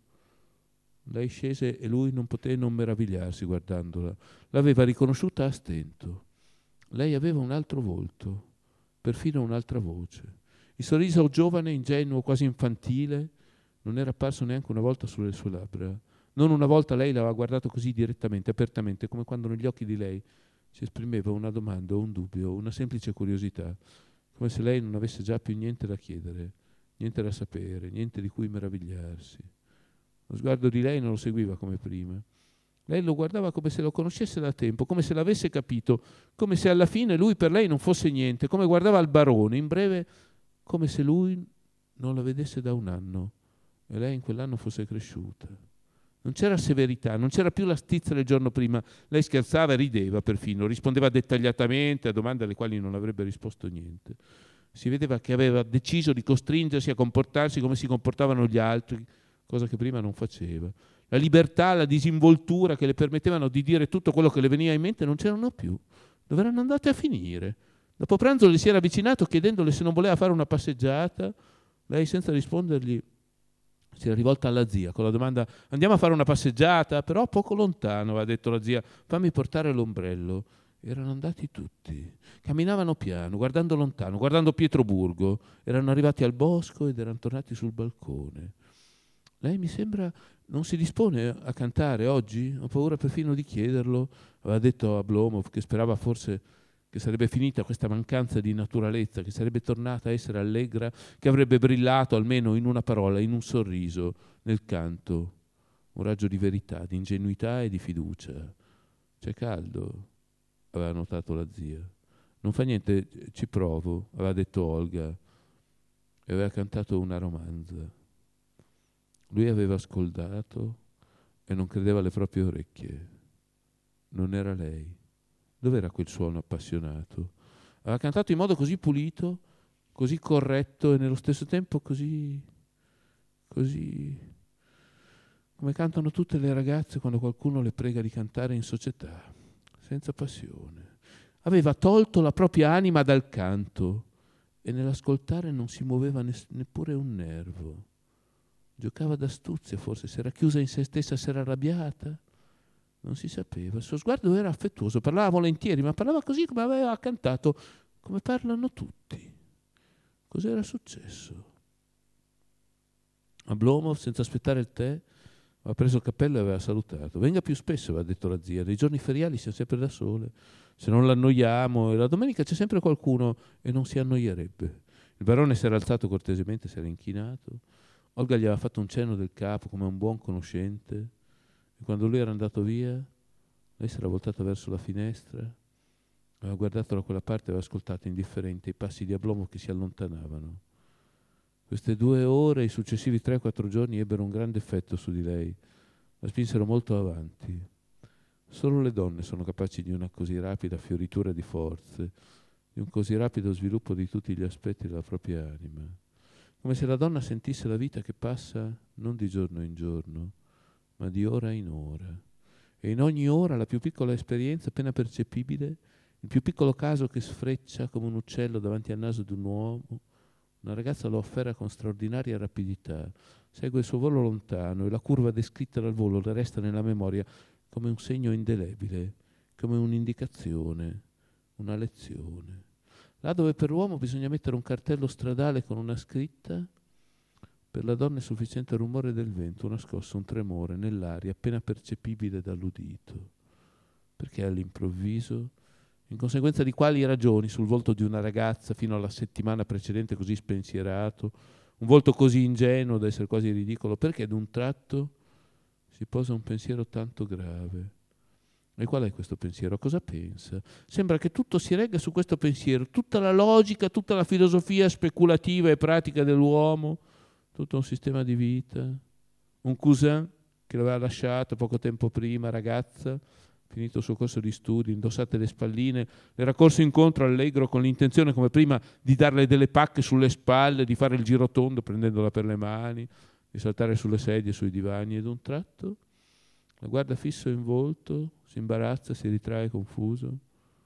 Lei scese e lui non poté non meravigliarsi guardandola. L'aveva riconosciuta a stento. Lei aveva un altro volto, perfino un'altra voce. Il sorriso giovane, ingenuo, quasi infantile, non era apparso neanche una volta sulle sue labbra. Non una volta lei l'aveva guardato così direttamente, apertamente, come quando negli occhi di lei si esprimeva una domanda o un dubbio, una semplice curiosità, come se lei non avesse già più niente da chiedere, niente da sapere, niente di cui meravigliarsi. Lo sguardo di lei non lo seguiva come prima. Lei lo guardava come se lo conoscesse da tempo, come se l'avesse capito, come se alla fine lui per lei non fosse niente, come guardava al barone, in breve, come se lui non la vedesse da un anno e lei in quell'anno fosse cresciuta. Non c'era severità, non c'era più la stizza del giorno prima. Lei scherzava e rideva perfino, rispondeva dettagliatamente a domande alle quali non avrebbe risposto niente. Si vedeva che aveva deciso di costringersi a comportarsi come si comportavano gli altri, cosa che prima non faceva. La libertà, la disinvoltura che le permettevano di dire tutto quello che le veniva in mente non c'erano più. Dove erano andate a finire? Dopo pranzo le si era avvicinato chiedendole se non voleva fare una passeggiata. Lei, senza rispondergli, si era rivolta alla zia con la domanda: andiamo a fare una passeggiata? Però poco lontano, aveva detto la zia, fammi portare l'ombrello. Erano andati tutti, camminavano piano, guardando lontano, guardando Pietroburgo. Erano arrivati al bosco ed erano tornati sul balcone. Lei, mi sembra, non si dispone a cantare oggi? Ho paura perfino di chiederlo. Aveva detto a Blomov che sperava forse che sarebbe finita questa mancanza di naturalezza, che sarebbe tornata a essere allegra, che avrebbe brillato almeno in una parola, in un sorriso, nel canto. Un raggio di verità, di ingenuità e di fiducia. C'è caldo, aveva notato la zia. Non fa niente, ci provo, aveva detto Olga. E aveva cantato una romanza. Lui aveva ascoltato e non credeva alle proprie orecchie. Non era lei. Dov'era quel suono appassionato? Aveva cantato in modo così pulito, così corretto e nello stesso tempo così, così, come cantano tutte le ragazze quando qualcuno le prega di cantare in società, senza passione. Aveva tolto la propria anima dal canto e nell'ascoltare non si muoveva ne- neppure un nervo. Giocava d'astuzia, forse si era chiusa in se stessa, si era arrabbiata. Non si sapeva, il suo sguardo era affettuoso, parlava volentieri, ma parlava così come aveva cantato, come parlano tutti. Cos'era successo? A Blomov, senza aspettare il tè, aveva preso il cappello e aveva salutato. Venga più spesso, aveva detto la zia, nei giorni feriali siamo sempre da sole, se non l'annoiamo, e la domenica c'è sempre qualcuno e non si annoierebbe. Il barone si era alzato cortesemente, si era inchinato. Olga gli aveva fatto un cenno del capo come un buon conoscente. E quando lui era andato via, lei si era voltata verso la finestra, aveva guardato da quella parte e aveva ascoltato indifferente i passi di Ablomov che si allontanavano. Queste due ore e i successivi tre quattro giorni ebbero un grande effetto su di lei, la spinsero molto avanti. Solo le donne sono capaci di una così rapida fioritura di forze, di un così rapido sviluppo di tutti gli aspetti della propria anima. Come se la donna sentisse la vita che passa non di giorno in giorno, ma di ora in ora. E in ogni ora la più piccola esperienza appena percepibile, il più piccolo caso che sfreccia come un uccello davanti al naso di un uomo, una ragazza lo afferra con straordinaria rapidità, segue il suo volo lontano e la curva descritta dal volo le resta nella memoria come un segno indelebile, come un'indicazione, una lezione. Là dove per l'uomo bisogna mettere un cartello stradale con una scritta, per la donna è sufficiente il rumore del vento, una scossa, un tremore nell'aria appena percepibile dall'udito. Perché all'improvviso, in conseguenza di quali ragioni, sul volto di una ragazza fino alla settimana precedente così spensierato, un volto così ingenuo da essere quasi ridicolo, perché ad un tratto si posa un pensiero tanto grave? E qual è questo pensiero? Cosa pensa? Sembra che tutto si regga su questo pensiero, tutta la logica, tutta la filosofia speculativa e pratica dell'uomo, tutto un sistema di vita. Un cousin che l'aveva lasciato poco tempo prima, ragazza, finito il suo corso di studi, indossate le spalline, le era corso incontro allegro con l'intenzione, come prima, di darle delle pacche sulle spalle, di fare il girotondo prendendola per le mani, di saltare sulle sedie, sui divani, ed un tratto la guarda fisso in volto, si imbarazza, si ritrae confuso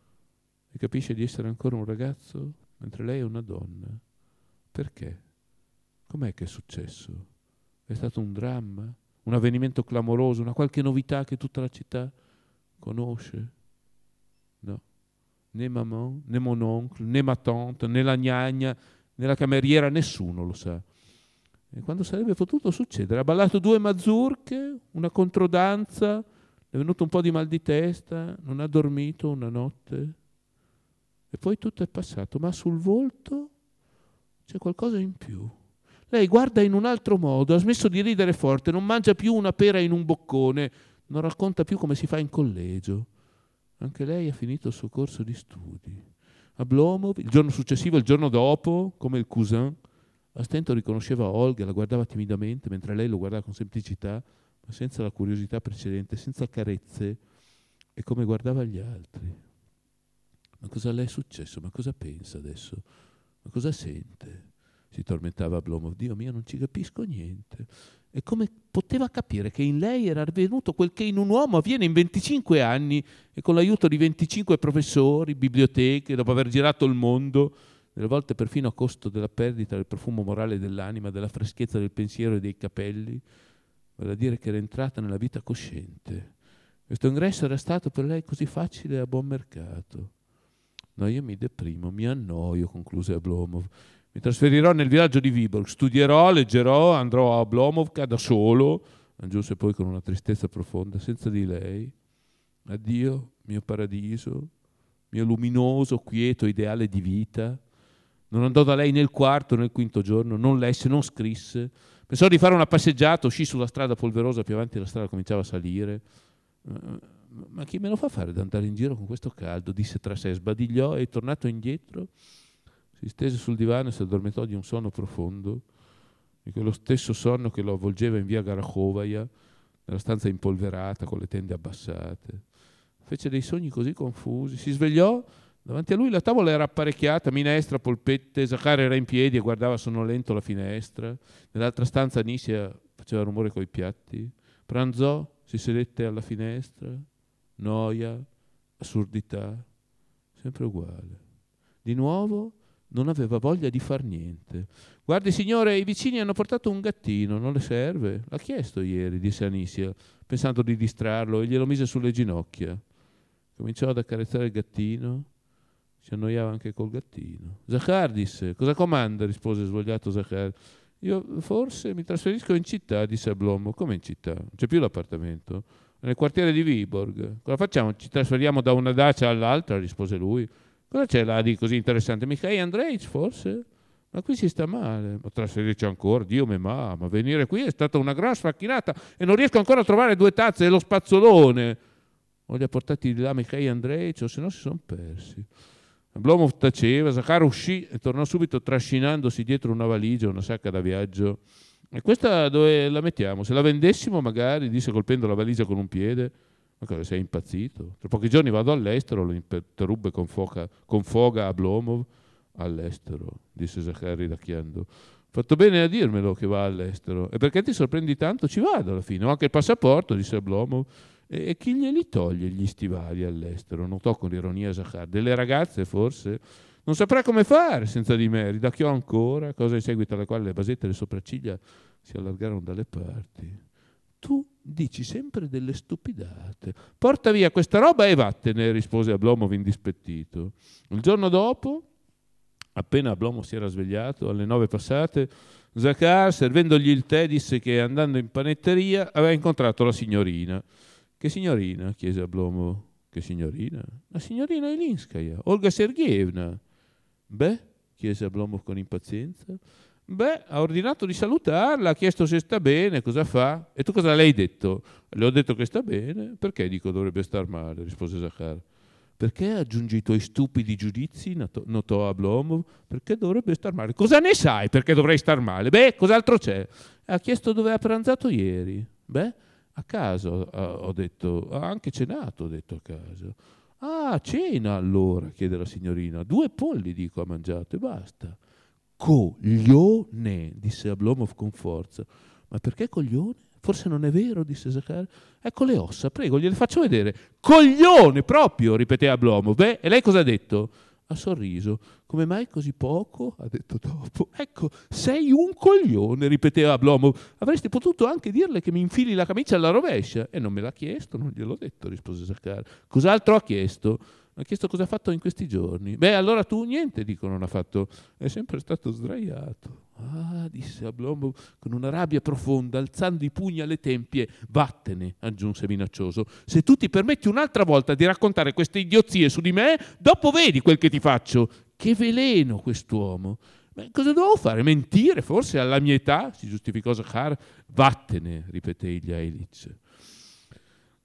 e capisce di essere ancora un ragazzo mentre lei è una donna. Perché? Com'è che è successo? È stato un dramma? Un avvenimento clamoroso? Una qualche novità che tutta la città conosce? No. Né maman, né mon oncle, né ma tante, né la gnagna, né la cameriera, nessuno lo sa. E quando sarebbe potuto succedere? Ha ballato due mazurche, una controdanza, è venuto un po' di mal di testa, non ha dormito una notte e poi tutto è passato, ma sul volto c'è qualcosa in più. Lei guarda in un altro modo, ha smesso di ridere forte, non mangia più una pera in un boccone, non racconta più come si fa in collegio. Anche lei ha finito il suo corso di studi. Oblomov, il giorno successivo, il giorno dopo, come il cousin, a stento riconosceva Olga, la guardava timidamente, mentre lei lo guardava con semplicità, ma senza la curiosità precedente, senza carezze, e come guardava gli altri. Ma cosa le è successo? Ma cosa pensa adesso? Ma cosa sente? Si tormentava Oblomov. Dio mio, non ci capisco niente. E come poteva capire che in lei era avvenuto quel che in un uomo avviene in venticinque anni e con l'aiuto di venticinque professori, biblioteche, dopo aver girato il mondo, delle volte perfino a costo della perdita del profumo morale dell'anima, della freschezza del pensiero e dei capelli, vale a dire che era entrata nella vita cosciente. Questo ingresso era stato per lei così facile e a buon mercato. No, io mi deprimo, mi annoio, concluse Oblomov. Mi trasferirò nel villaggio di Viborg, studierò, leggerò, andrò a Oblomovka da solo, aggiunse poi con una tristezza profonda, senza di lei. Addio, mio paradiso, mio luminoso, quieto ideale di vita. Non andò da lei nel quarto, nel quinto giorno, non lesse, non scrisse. Pensò di fare una passeggiata, uscì sulla strada polverosa, più avanti la strada cominciava a salire. Ma chi me lo fa fare ad andare in giro con questo caldo? Disse tra sé, sbadigliò e tornato indietro si stese sul divano e si addormentò di un sonno profondo, di quello stesso sonno che lo avvolgeva in via Garachovaia, nella stanza impolverata con le tende abbassate. Fece dei sogni così confusi, si svegliò, davanti a lui la tavola era apparecchiata, minestra, polpette, Zakhar era in piedi e guardava sonnolento la finestra, nell'altra stanza Anisia faceva rumore coi piatti, pranzò, si sedette alla finestra, noia, assurdità, sempre uguale. Di nuovo non aveva voglia di far niente. Guardi signore, i vicini hanno portato un gattino, non le serve? L'ha chiesto ieri, disse Anisia, pensando di distrarlo, e glielo mise sulle ginocchia. Cominciò ad accarezzare il gattino, si annoiava anche col gattino. Zakhar disse, cosa comanda? Rispose svogliato Zakhar. Io forse mi trasferisco in città, disse Oblomov. Come in città? Non c'è più l'appartamento? Nel quartiere di Viborg. Cosa facciamo? Ci trasferiamo da una dacia all'altra, rispose lui. Cosa c'è là di così interessante? Mikhail Andreevich, forse? Ma qui si sta male. Ma trasferirci ancora? Dio me ma, ma venire qui è stata una gran sfacchinata e non riesco ancora a trovare due tazze e lo spazzolone. O li ha portati di là Mikhail Andreevich o se no si sono persi. Oblomov taceva, Zakhar uscì e tornò subito trascinandosi dietro una valigia, una sacca da viaggio. E questa dove la mettiamo? Se la vendessimo magari, disse colpendo la valigia con un piede. Ma cosa, sei impazzito? Tra pochi giorni vado all'estero, lo interruppe con, foca, con foga Oblomov. All'estero, disse Zakhar ridacchiando. Fatto bene a dirmelo che va all'estero. E perché ti sorprendi tanto? Ci vado alla fine. Ho anche il passaporto, disse Oblomov. E, e chi glieli toglie gli stivali all'estero? Notò con ironia Zakhar. Delle ragazze forse? Non saprà come fare senza di me. Ridacchiò ancora, cosa in seguito alla quale le basette e le sopracciglia si allargarono dalle parti. Tu dici sempre delle stupidate. Porta via questa roba e vattene, rispose Oblomov indispettito. Il giorno dopo, appena Oblomov si era svegliato, alle nove passate, Zakhar, servendogli il tè, disse che andando in panetteria aveva incontrato la signorina. Che signorina? Chiese Oblomov. Che signorina? La signorina Ilinskaya, Olga Sergeevna. Beh, chiese Oblomov con impazienza. Beh, ha ordinato di salutarla, ha chiesto se sta bene, cosa fa? E tu cosa le hai detto? Le ho detto che sta bene. Perché dico dovrebbe star male? Rispose Zakhar. Perché aggiungi i tuoi stupidi giudizi? Notò Oblomov. Perché dovrebbe star male? Cosa ne sai perché dovrei star male? Beh, cos'altro c'è? Ha chiesto dove ha pranzato ieri. Beh, a caso, ho detto. Ha anche cenato, ho detto a caso. Ah, cena allora, chiede la signorina. Due polli, dico, ha mangiato e basta. Coglione, disse Oblomov con forza. Ma perché coglione? Forse non è vero, disse Zakhar. Ecco le ossa, prego, gliele faccio vedere. Coglione, proprio, ripeté Oblomov. Beh, e lei cosa ha detto? Ha sorriso. Come mai così poco? Ha detto dopo. Ecco, sei un coglione, ripeté Oblomov. Avresti potuto anche dirle che mi infili la camicia alla rovescia. E non me l'ha chiesto, non gliel'ho detto, rispose Zakhar. Cos'altro ha chiesto? Ha chiesto cosa ha fatto in questi giorni. Beh, allora tu niente, dico, non ha fatto. È sempre stato sdraiato. Ah, disse Oblomov con una rabbia profonda, alzando i pugni alle tempie. Vattene, aggiunse minaccioso. Se tu ti permetti un'altra volta di raccontare queste idiozie su di me, dopo vedi quel che ti faccio. Che veleno quest'uomo. Beh, cosa dovevo fare? Mentire? Forse alla mia età? Si giustificò Zakhar. Vattene, ripeté Ilja Ilitch.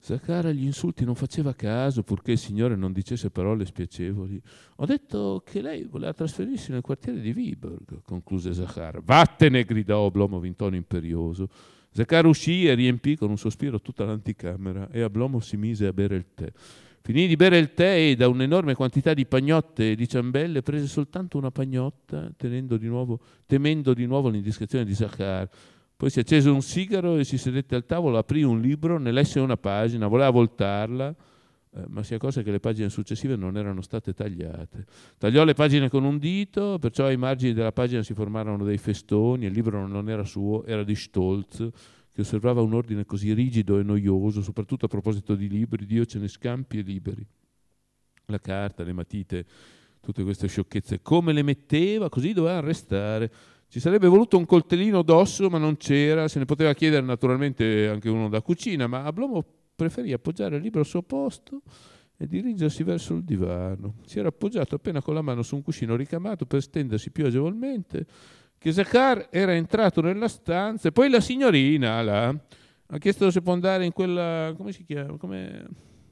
Zachar agli insulti non faceva caso, purché il Signore non dicesse parole spiacevoli. Ho detto che lei voleva trasferirsi nel quartiere di Viborg, concluse Zachar. Vattene, gridò Oblomov in tono imperioso. Zachar uscì e riempì con un sospiro tutta l'anticamera e Oblomov si mise a bere il tè. Finì di bere il tè e da un'enorme quantità di pagnotte e di ciambelle prese soltanto una pagnotta, tenendo di nuovo, temendo di nuovo l'indiscrezione di Zachar. Poi si accese un sigaro e si sedette al tavolo, aprì un libro, ne lesse una pagina, voleva voltarla, eh, ma si accorse che le pagine successive non erano state tagliate. Tagliò le pagine con un dito, perciò ai margini della pagina si formarono dei festoni, il libro non era suo, era di Stolz, che osservava un ordine così rigido e noioso, soprattutto a proposito di libri, Dio ce ne scampi e liberi. La carta, le matite, tutte queste sciocchezze, come le metteva, così doveva restare. Ci sarebbe voluto un coltellino d'osso, ma non c'era, se ne poteva chiedere naturalmente anche uno da cucina, ma Oblomov preferì appoggiare il libro al suo posto e dirigersi verso il divano. Si era appoggiato appena con la mano su un cuscino ricamato per stendersi più agevolmente, che Zachar era entrato nella stanza e poi la signorina là, ha chiesto se può andare in quella... come si chiama? Come...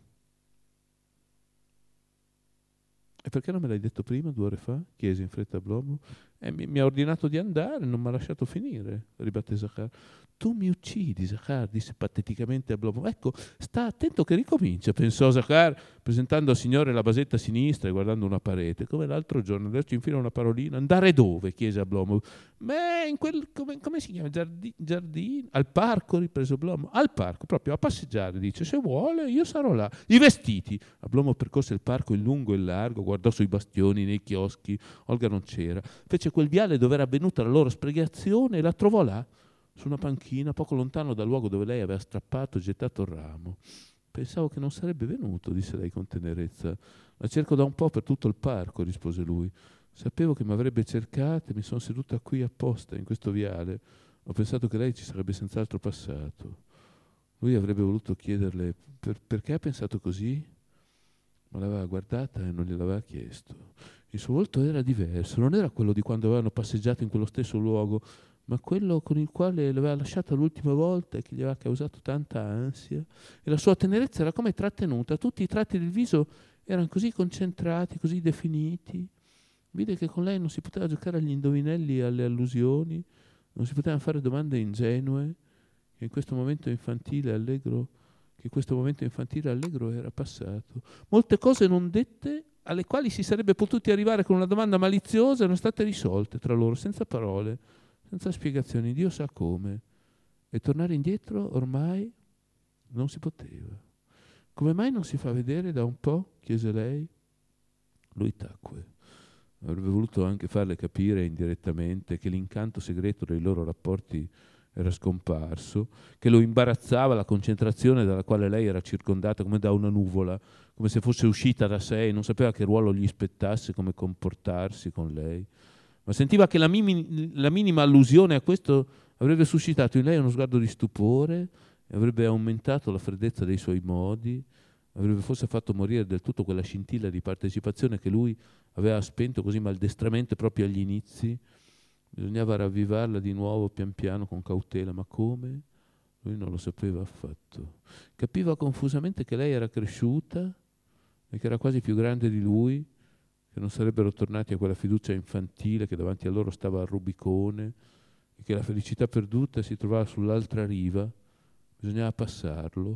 E perché non me l'hai detto prima, due ore fa? Chiese in fretta Oblomov. Eh, mi, mi ha ordinato di andare, non mi ha lasciato finire, ribatté Zachar. Tu mi uccidi, Zachar, disse pateticamente Oblomov. Ecco, sta attento che ricomincia, pensò Zachar, presentando al signore la basetta a sinistra e guardando una parete, come l'altro giorno. Adesso infine una parolina. Andare dove? Chiese Oblomov. Beh, in quel, come, come si chiama? Giardino? Giardino? Al parco, riprese Oblomov. Al parco, proprio a passeggiare, dice. Se vuole, io sarò là. I vestiti. Oblomov percorse il parco in lungo e in largo, guardò sui bastioni, nei chioschi. Olga non c'era. Fece quel viale dove era avvenuta la loro spregiazione e la trovò là, su una panchina, poco lontano dal luogo dove lei aveva strappato e gettato il ramo. Pensavo che non sarebbe venuto, disse lei con tenerezza. La cerco da un po' per tutto il parco, rispose lui. Sapevo che mi avrebbe cercata e mi sono seduta qui apposta, in questo viale. Ho pensato che lei ci sarebbe senz'altro passato. Lui avrebbe voluto chiederle per, perché ha pensato così, ma l'aveva guardata e non gliel'aveva chiesto. Il suo volto era diverso, non era quello di quando avevano passeggiato in quello stesso luogo, ma quello con il quale l'aveva lasciata l'ultima volta e che gli aveva causato tanta ansia. E la sua tenerezza era come trattenuta, tutti i tratti del viso erano così concentrati, così definiti. Vide che con lei non si poteva giocare agli indovinelli e alle allusioni, non si potevano fare domande ingenue, che in questo momento infantile allegro, che questo momento infantile allegro era passato. Molte cose non dette, alle quali si sarebbe potuti arrivare con una domanda maliziosa, erano state risolte tra loro, senza parole, senza spiegazioni, Dio sa come. E tornare indietro ormai non si poteva. Come mai non si fa vedere da un po'? Chiese lei. Lui tacque. Avrebbe voluto anche farle capire indirettamente che l'incanto segreto dei loro rapporti era scomparso, che lo imbarazzava la concentrazione dalla quale lei era circondata come da una nuvola, come se fosse uscita da sé e non sapeva che ruolo gli spettasse, come comportarsi con lei. Ma sentiva che la, mimi, la minima allusione a questo avrebbe suscitato in lei uno sguardo di stupore, avrebbe aumentato la freddezza dei suoi modi, avrebbe forse fatto morire del tutto quella scintilla di partecipazione che lui aveva spento così maldestramente proprio agli inizi. Bisognava ravvivarla di nuovo pian piano con cautela, ma come? Lui non lo sapeva affatto. Capiva confusamente che lei era cresciuta e che era quasi più grande di lui, che non sarebbero tornati a quella fiducia infantile che davanti a loro stava al Rubicone e che la felicità perduta si trovava sull'altra riva. Bisognava passarlo.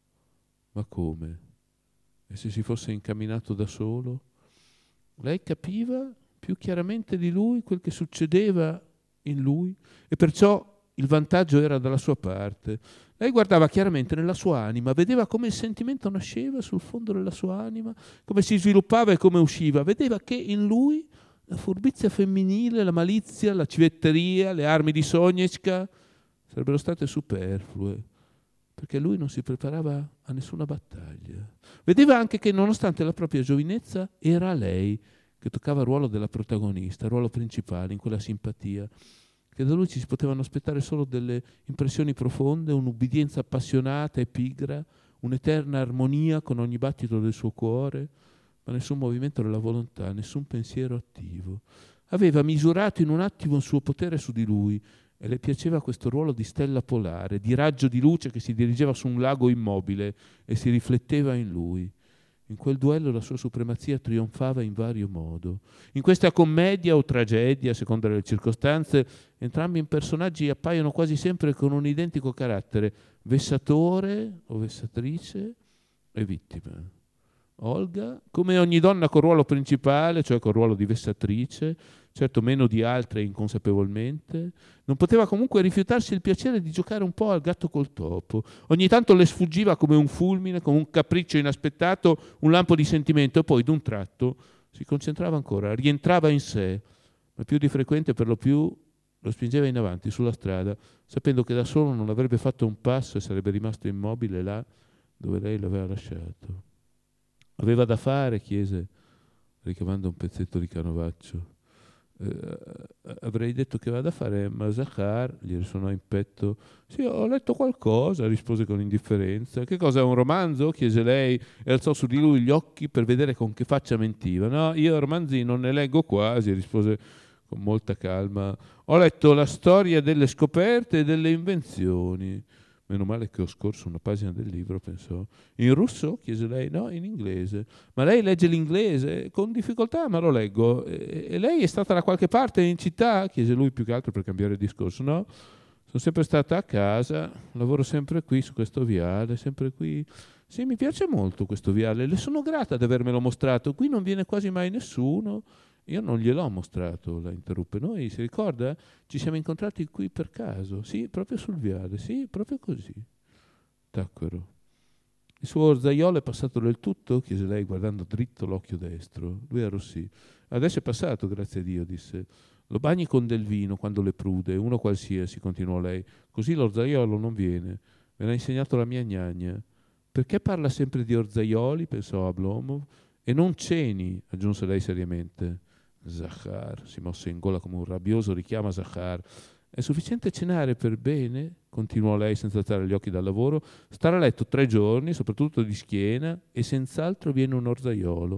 Ma come? E se si fosse incamminato da solo? Lei capiva più chiaramente di lui quel che succedeva in lui e perciò il vantaggio era dalla sua parte. Lei guardava chiaramente nella sua anima, vedeva come il sentimento nasceva sul fondo della sua anima, come si sviluppava e come usciva, vedeva che in lui la furbizia femminile, la malizia, la civetteria, le armi di Sognechka sarebbero state superflue, perché lui non si preparava a nessuna battaglia. Vedeva anche che nonostante la propria giovinezza era lei che toccava il ruolo della protagonista, il ruolo principale in quella simpatia, che da lui ci si potevano aspettare solo delle impressioni profonde, un'ubbidienza appassionata e pigra, un'eterna armonia con ogni battito del suo cuore, ma nessun movimento della volontà, nessun pensiero attivo. Aveva misurato in un attimo il suo potere su di lui e le piaceva questo ruolo di stella polare, di raggio di luce che si dirigeva su un lago immobile e si rifletteva in lui. In quel duello la sua supremazia trionfava in vario modo. In questa commedia o tragedia, a seconda delle circostanze, entrambi i personaggi appaiono quasi sempre con un identico carattere, vessatore o vessatrice e vittima. Olga, come ogni donna col ruolo principale, cioè col ruolo di vessatrice, certo meno di altre inconsapevolmente, non poteva comunque rifiutarsi il piacere di giocare un po' al gatto col topo. Ogni tanto le sfuggiva come un fulmine, come un capriccio inaspettato, un lampo di sentimento, e poi d'un tratto si concentrava ancora, rientrava in sé, ma più di frequente per lo più lo spingeva in avanti sulla strada, sapendo che da solo non avrebbe fatto un passo e sarebbe rimasto immobile là dove lei l'aveva lasciato. Aveva da fare, chiese, ricavando un pezzetto di canovaccio. Eh, avrei detto che aveva da fare, ma Zahar gli risuonò in petto. Sì, ho letto qualcosa, rispose con indifferenza. Che cosa, è un romanzo? Chiese lei e alzò su di lui gli occhi per vedere con che faccia mentiva. No, io romanzi non ne leggo quasi, rispose con molta calma. Ho letto la storia delle scoperte e delle invenzioni. Meno male che ho scorso una pagina del libro, pensò. In russo? Chiese lei. No, in inglese. Ma lei legge l'inglese? Con difficoltà, ma lo leggo. E, e lei è stata da qualche parte in città? Chiese lui, più che altro per cambiare discorso. No, sono sempre stata a casa, lavoro sempre qui su questo viale, sempre qui. Sì, mi piace molto questo viale, le sono grata di avermelo mostrato. Qui non viene quasi mai nessuno. Io non gliel'ho mostrato, la interruppe. Noi, si ricorda? Ci siamo incontrati qui per caso. Sì, proprio sul viale. Sì, proprio così. Tacquero. Il suo orzaiolo è passato del tutto? Chiese lei guardando dritto l'occhio destro. Lui arrossì. Adesso è passato, grazie a Dio, disse. Lo bagni con del vino quando le prude, uno qualsiasi, continuò lei. Così l'orzaiolo non viene. Me l'ha insegnato la mia gnagna. Perché parla sempre di orzaioli? Pensò Ablomov. E non ceni, aggiunse lei seriamente. Zahar si mosse in gola come un rabbioso richiamo a Zahar. È sufficiente cenare per bene, continuò lei senza alzare gli occhi dal lavoro, stare a letto tre giorni, soprattutto di schiena, e senz'altro viene un orzaiolo.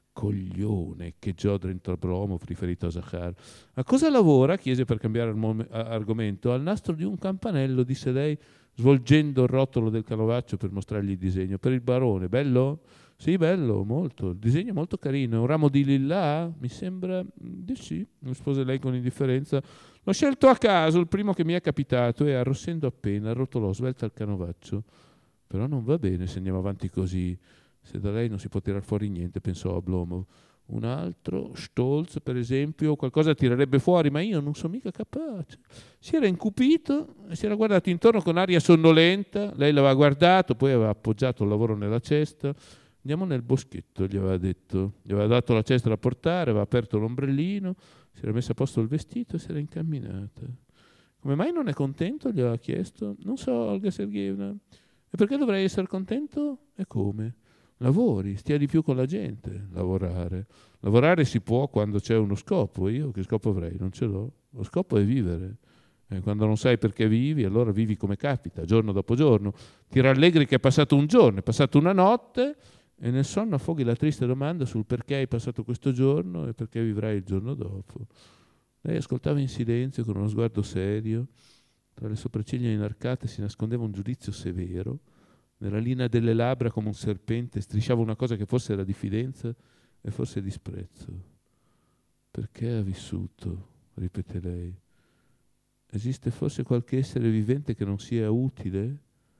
Coglione, che Jodrent Abromov riferito a Zahar. A cosa lavora? Chiese per cambiare armo- argomento. Al nastro di un campanello, disse lei, svolgendo il rotolo del canovaccio per mostrargli il disegno. Per il barone, bello? Sì, bello, molto. Il disegno è molto carino. È un ramo di lilla? Mi sembra di sì, rispose lei con indifferenza. L'ho scelto a caso, il primo che mi è capitato, e arrossendo appena rotolò svelta il canovaccio. Però non va bene se andiamo avanti così. Se da lei non si può tirar fuori niente, pensò Ablomov. Un altro, Stolz per esempio, qualcosa tirerebbe fuori, ma io non sono mica capace. Si era incupito e si era guardato intorno con aria sonnolenta. Lei l'aveva guardato, poi aveva appoggiato il lavoro nella cesta. Andiamo nel boschetto, gli aveva detto. Gli aveva dato la cesta da portare, aveva aperto l'ombrellino, si era messo a posto il vestito e si era incamminata. Come mai non è contento? Gli aveva chiesto. Non so, Olga Sergeevna. E perché dovrei essere contento? E come? Lavori, stia di più con la gente. Lavorare. Lavorare si può quando c'è uno scopo. Io che scopo avrei? Non ce l'ho. Lo scopo è vivere. E quando non sai perché vivi, allora vivi come capita, giorno dopo giorno. Ti rallegri che è passato un giorno, è passata una notte, e nel sonno affoghi la triste domanda sul perché hai passato questo giorno e perché vivrai il giorno dopo. Lei ascoltava in silenzio, con uno sguardo serio. Tra le sopracciglia inarcate si nascondeva un giudizio severo. Nella linea delle labbra, come un serpente, strisciava una cosa che forse era diffidenza e forse disprezzo. Perché ha vissuto? Ripeté lei. Esiste forse qualche essere vivente che non sia utile?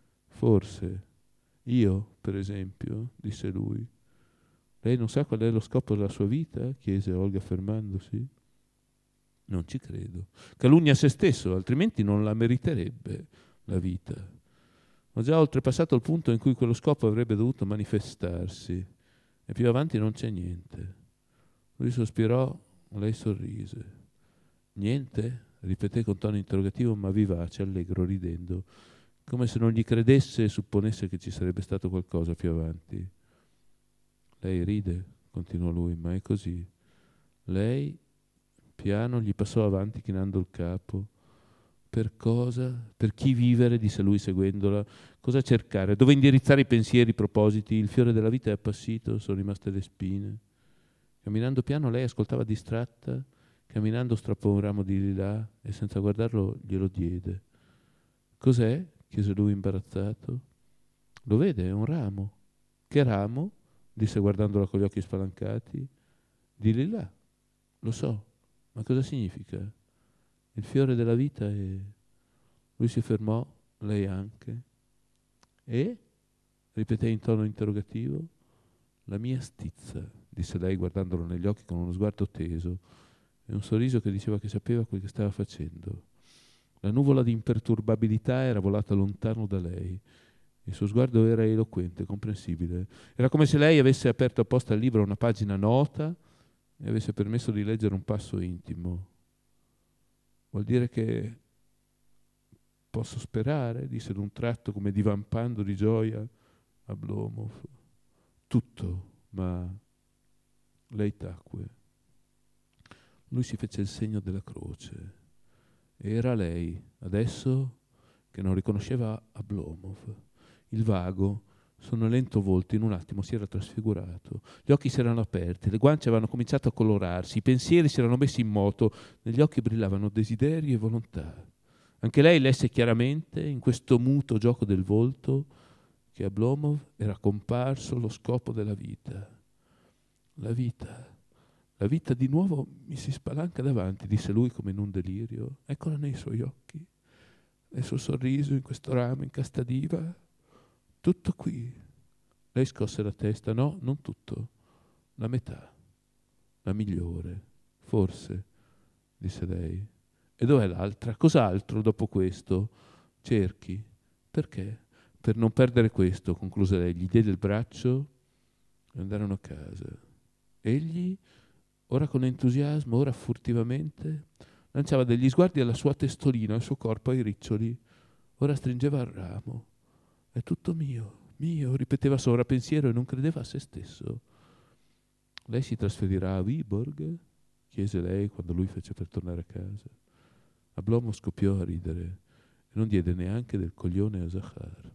Forse. Io, per esempio, disse lui. Lei non sa qual è lo scopo della sua vita? Chiese Olga fermandosi. Non ci credo. Calunnia se stesso, altrimenti non la meriterebbe la vita. Ho già oltrepassato il punto in cui quello scopo avrebbe dovuto manifestarsi e più avanti non c'è niente. Lui sospirò, lei sorrise. Niente? Ripeté con tono interrogativo ma vivace, allegro, ridendo, come se non gli credesse e supponesse che ci sarebbe stato qualcosa più avanti. Lei ride, continuò lui, ma è così. Lei, piano, gli passò avanti chinando il capo. Per cosa? Per chi vivere? Disse lui seguendola. Cosa cercare? Dove indirizzare i pensieri, i propositi? Il fiore della vita è appassito, sono rimaste le spine. Camminando piano lei ascoltava distratta Camminando strappò un ramo di lilà e senza guardarlo glielo diede. Cos'è? Chiese lui imbarazzato. Lo vede, è un ramo. Che ramo? Disse guardandola con gli occhi spalancati. Di lilà. Lo so, ma cosa significa? Il fiore della vita è... Lui si fermò, lei anche. E? Ripeté in tono interrogativo. La mia stizza, disse lei guardandolo negli occhi con uno sguardo teso e un sorriso che diceva che sapeva quel che stava facendo. La nuvola di imperturbabilità era volata lontano da lei. Il suo sguardo era eloquente, comprensibile. Era come se lei avesse aperto apposta al libro una pagina nota e avesse permesso di leggere un passo intimo. Vuol dire che posso sperare? Disse d'un tratto come divampando di gioia Ablomov. Tutto, ma lei tacque. Lui si fece il segno della croce. Era lei, adesso, che non riconosceva Ablomov. Il vago, sonnolento volto in un attimo si era trasfigurato. Gli occhi si erano aperti, le guance avevano cominciato a colorarsi, i pensieri si erano messi in moto, negli occhi brillavano desiderio e volontà. Anche lei lesse chiaramente, in questo muto gioco del volto, che Ablomov era comparso lo scopo della vita. La vita, la vita di nuovo mi si spalanca davanti, disse lui come in un delirio. Eccola nei suoi occhi, nel suo sorriso, in questo ramo incastadiva. Tutto qui. Lei scosse la testa. No, non tutto. La metà. La migliore. Forse, disse lei. E dov'è l'altra? Cos'altro dopo questo? Cerchi. Perché? Per non perdere questo, concluse lei. Gli diede il braccio e andarono a casa. Egli, ora con entusiasmo, ora furtivamente, lanciava degli sguardi alla sua testolina, al suo corpo, ai riccioli. Ora stringeva il ramo. È tutto mio, mio, ripeteva sovrapensiero e non credeva a se stesso. Lei si trasferirà a Viborg? Chiese lei quando lui fece per tornare a casa. Ablomov scoppiò a ridere e non diede neanche del coglione a Zachar.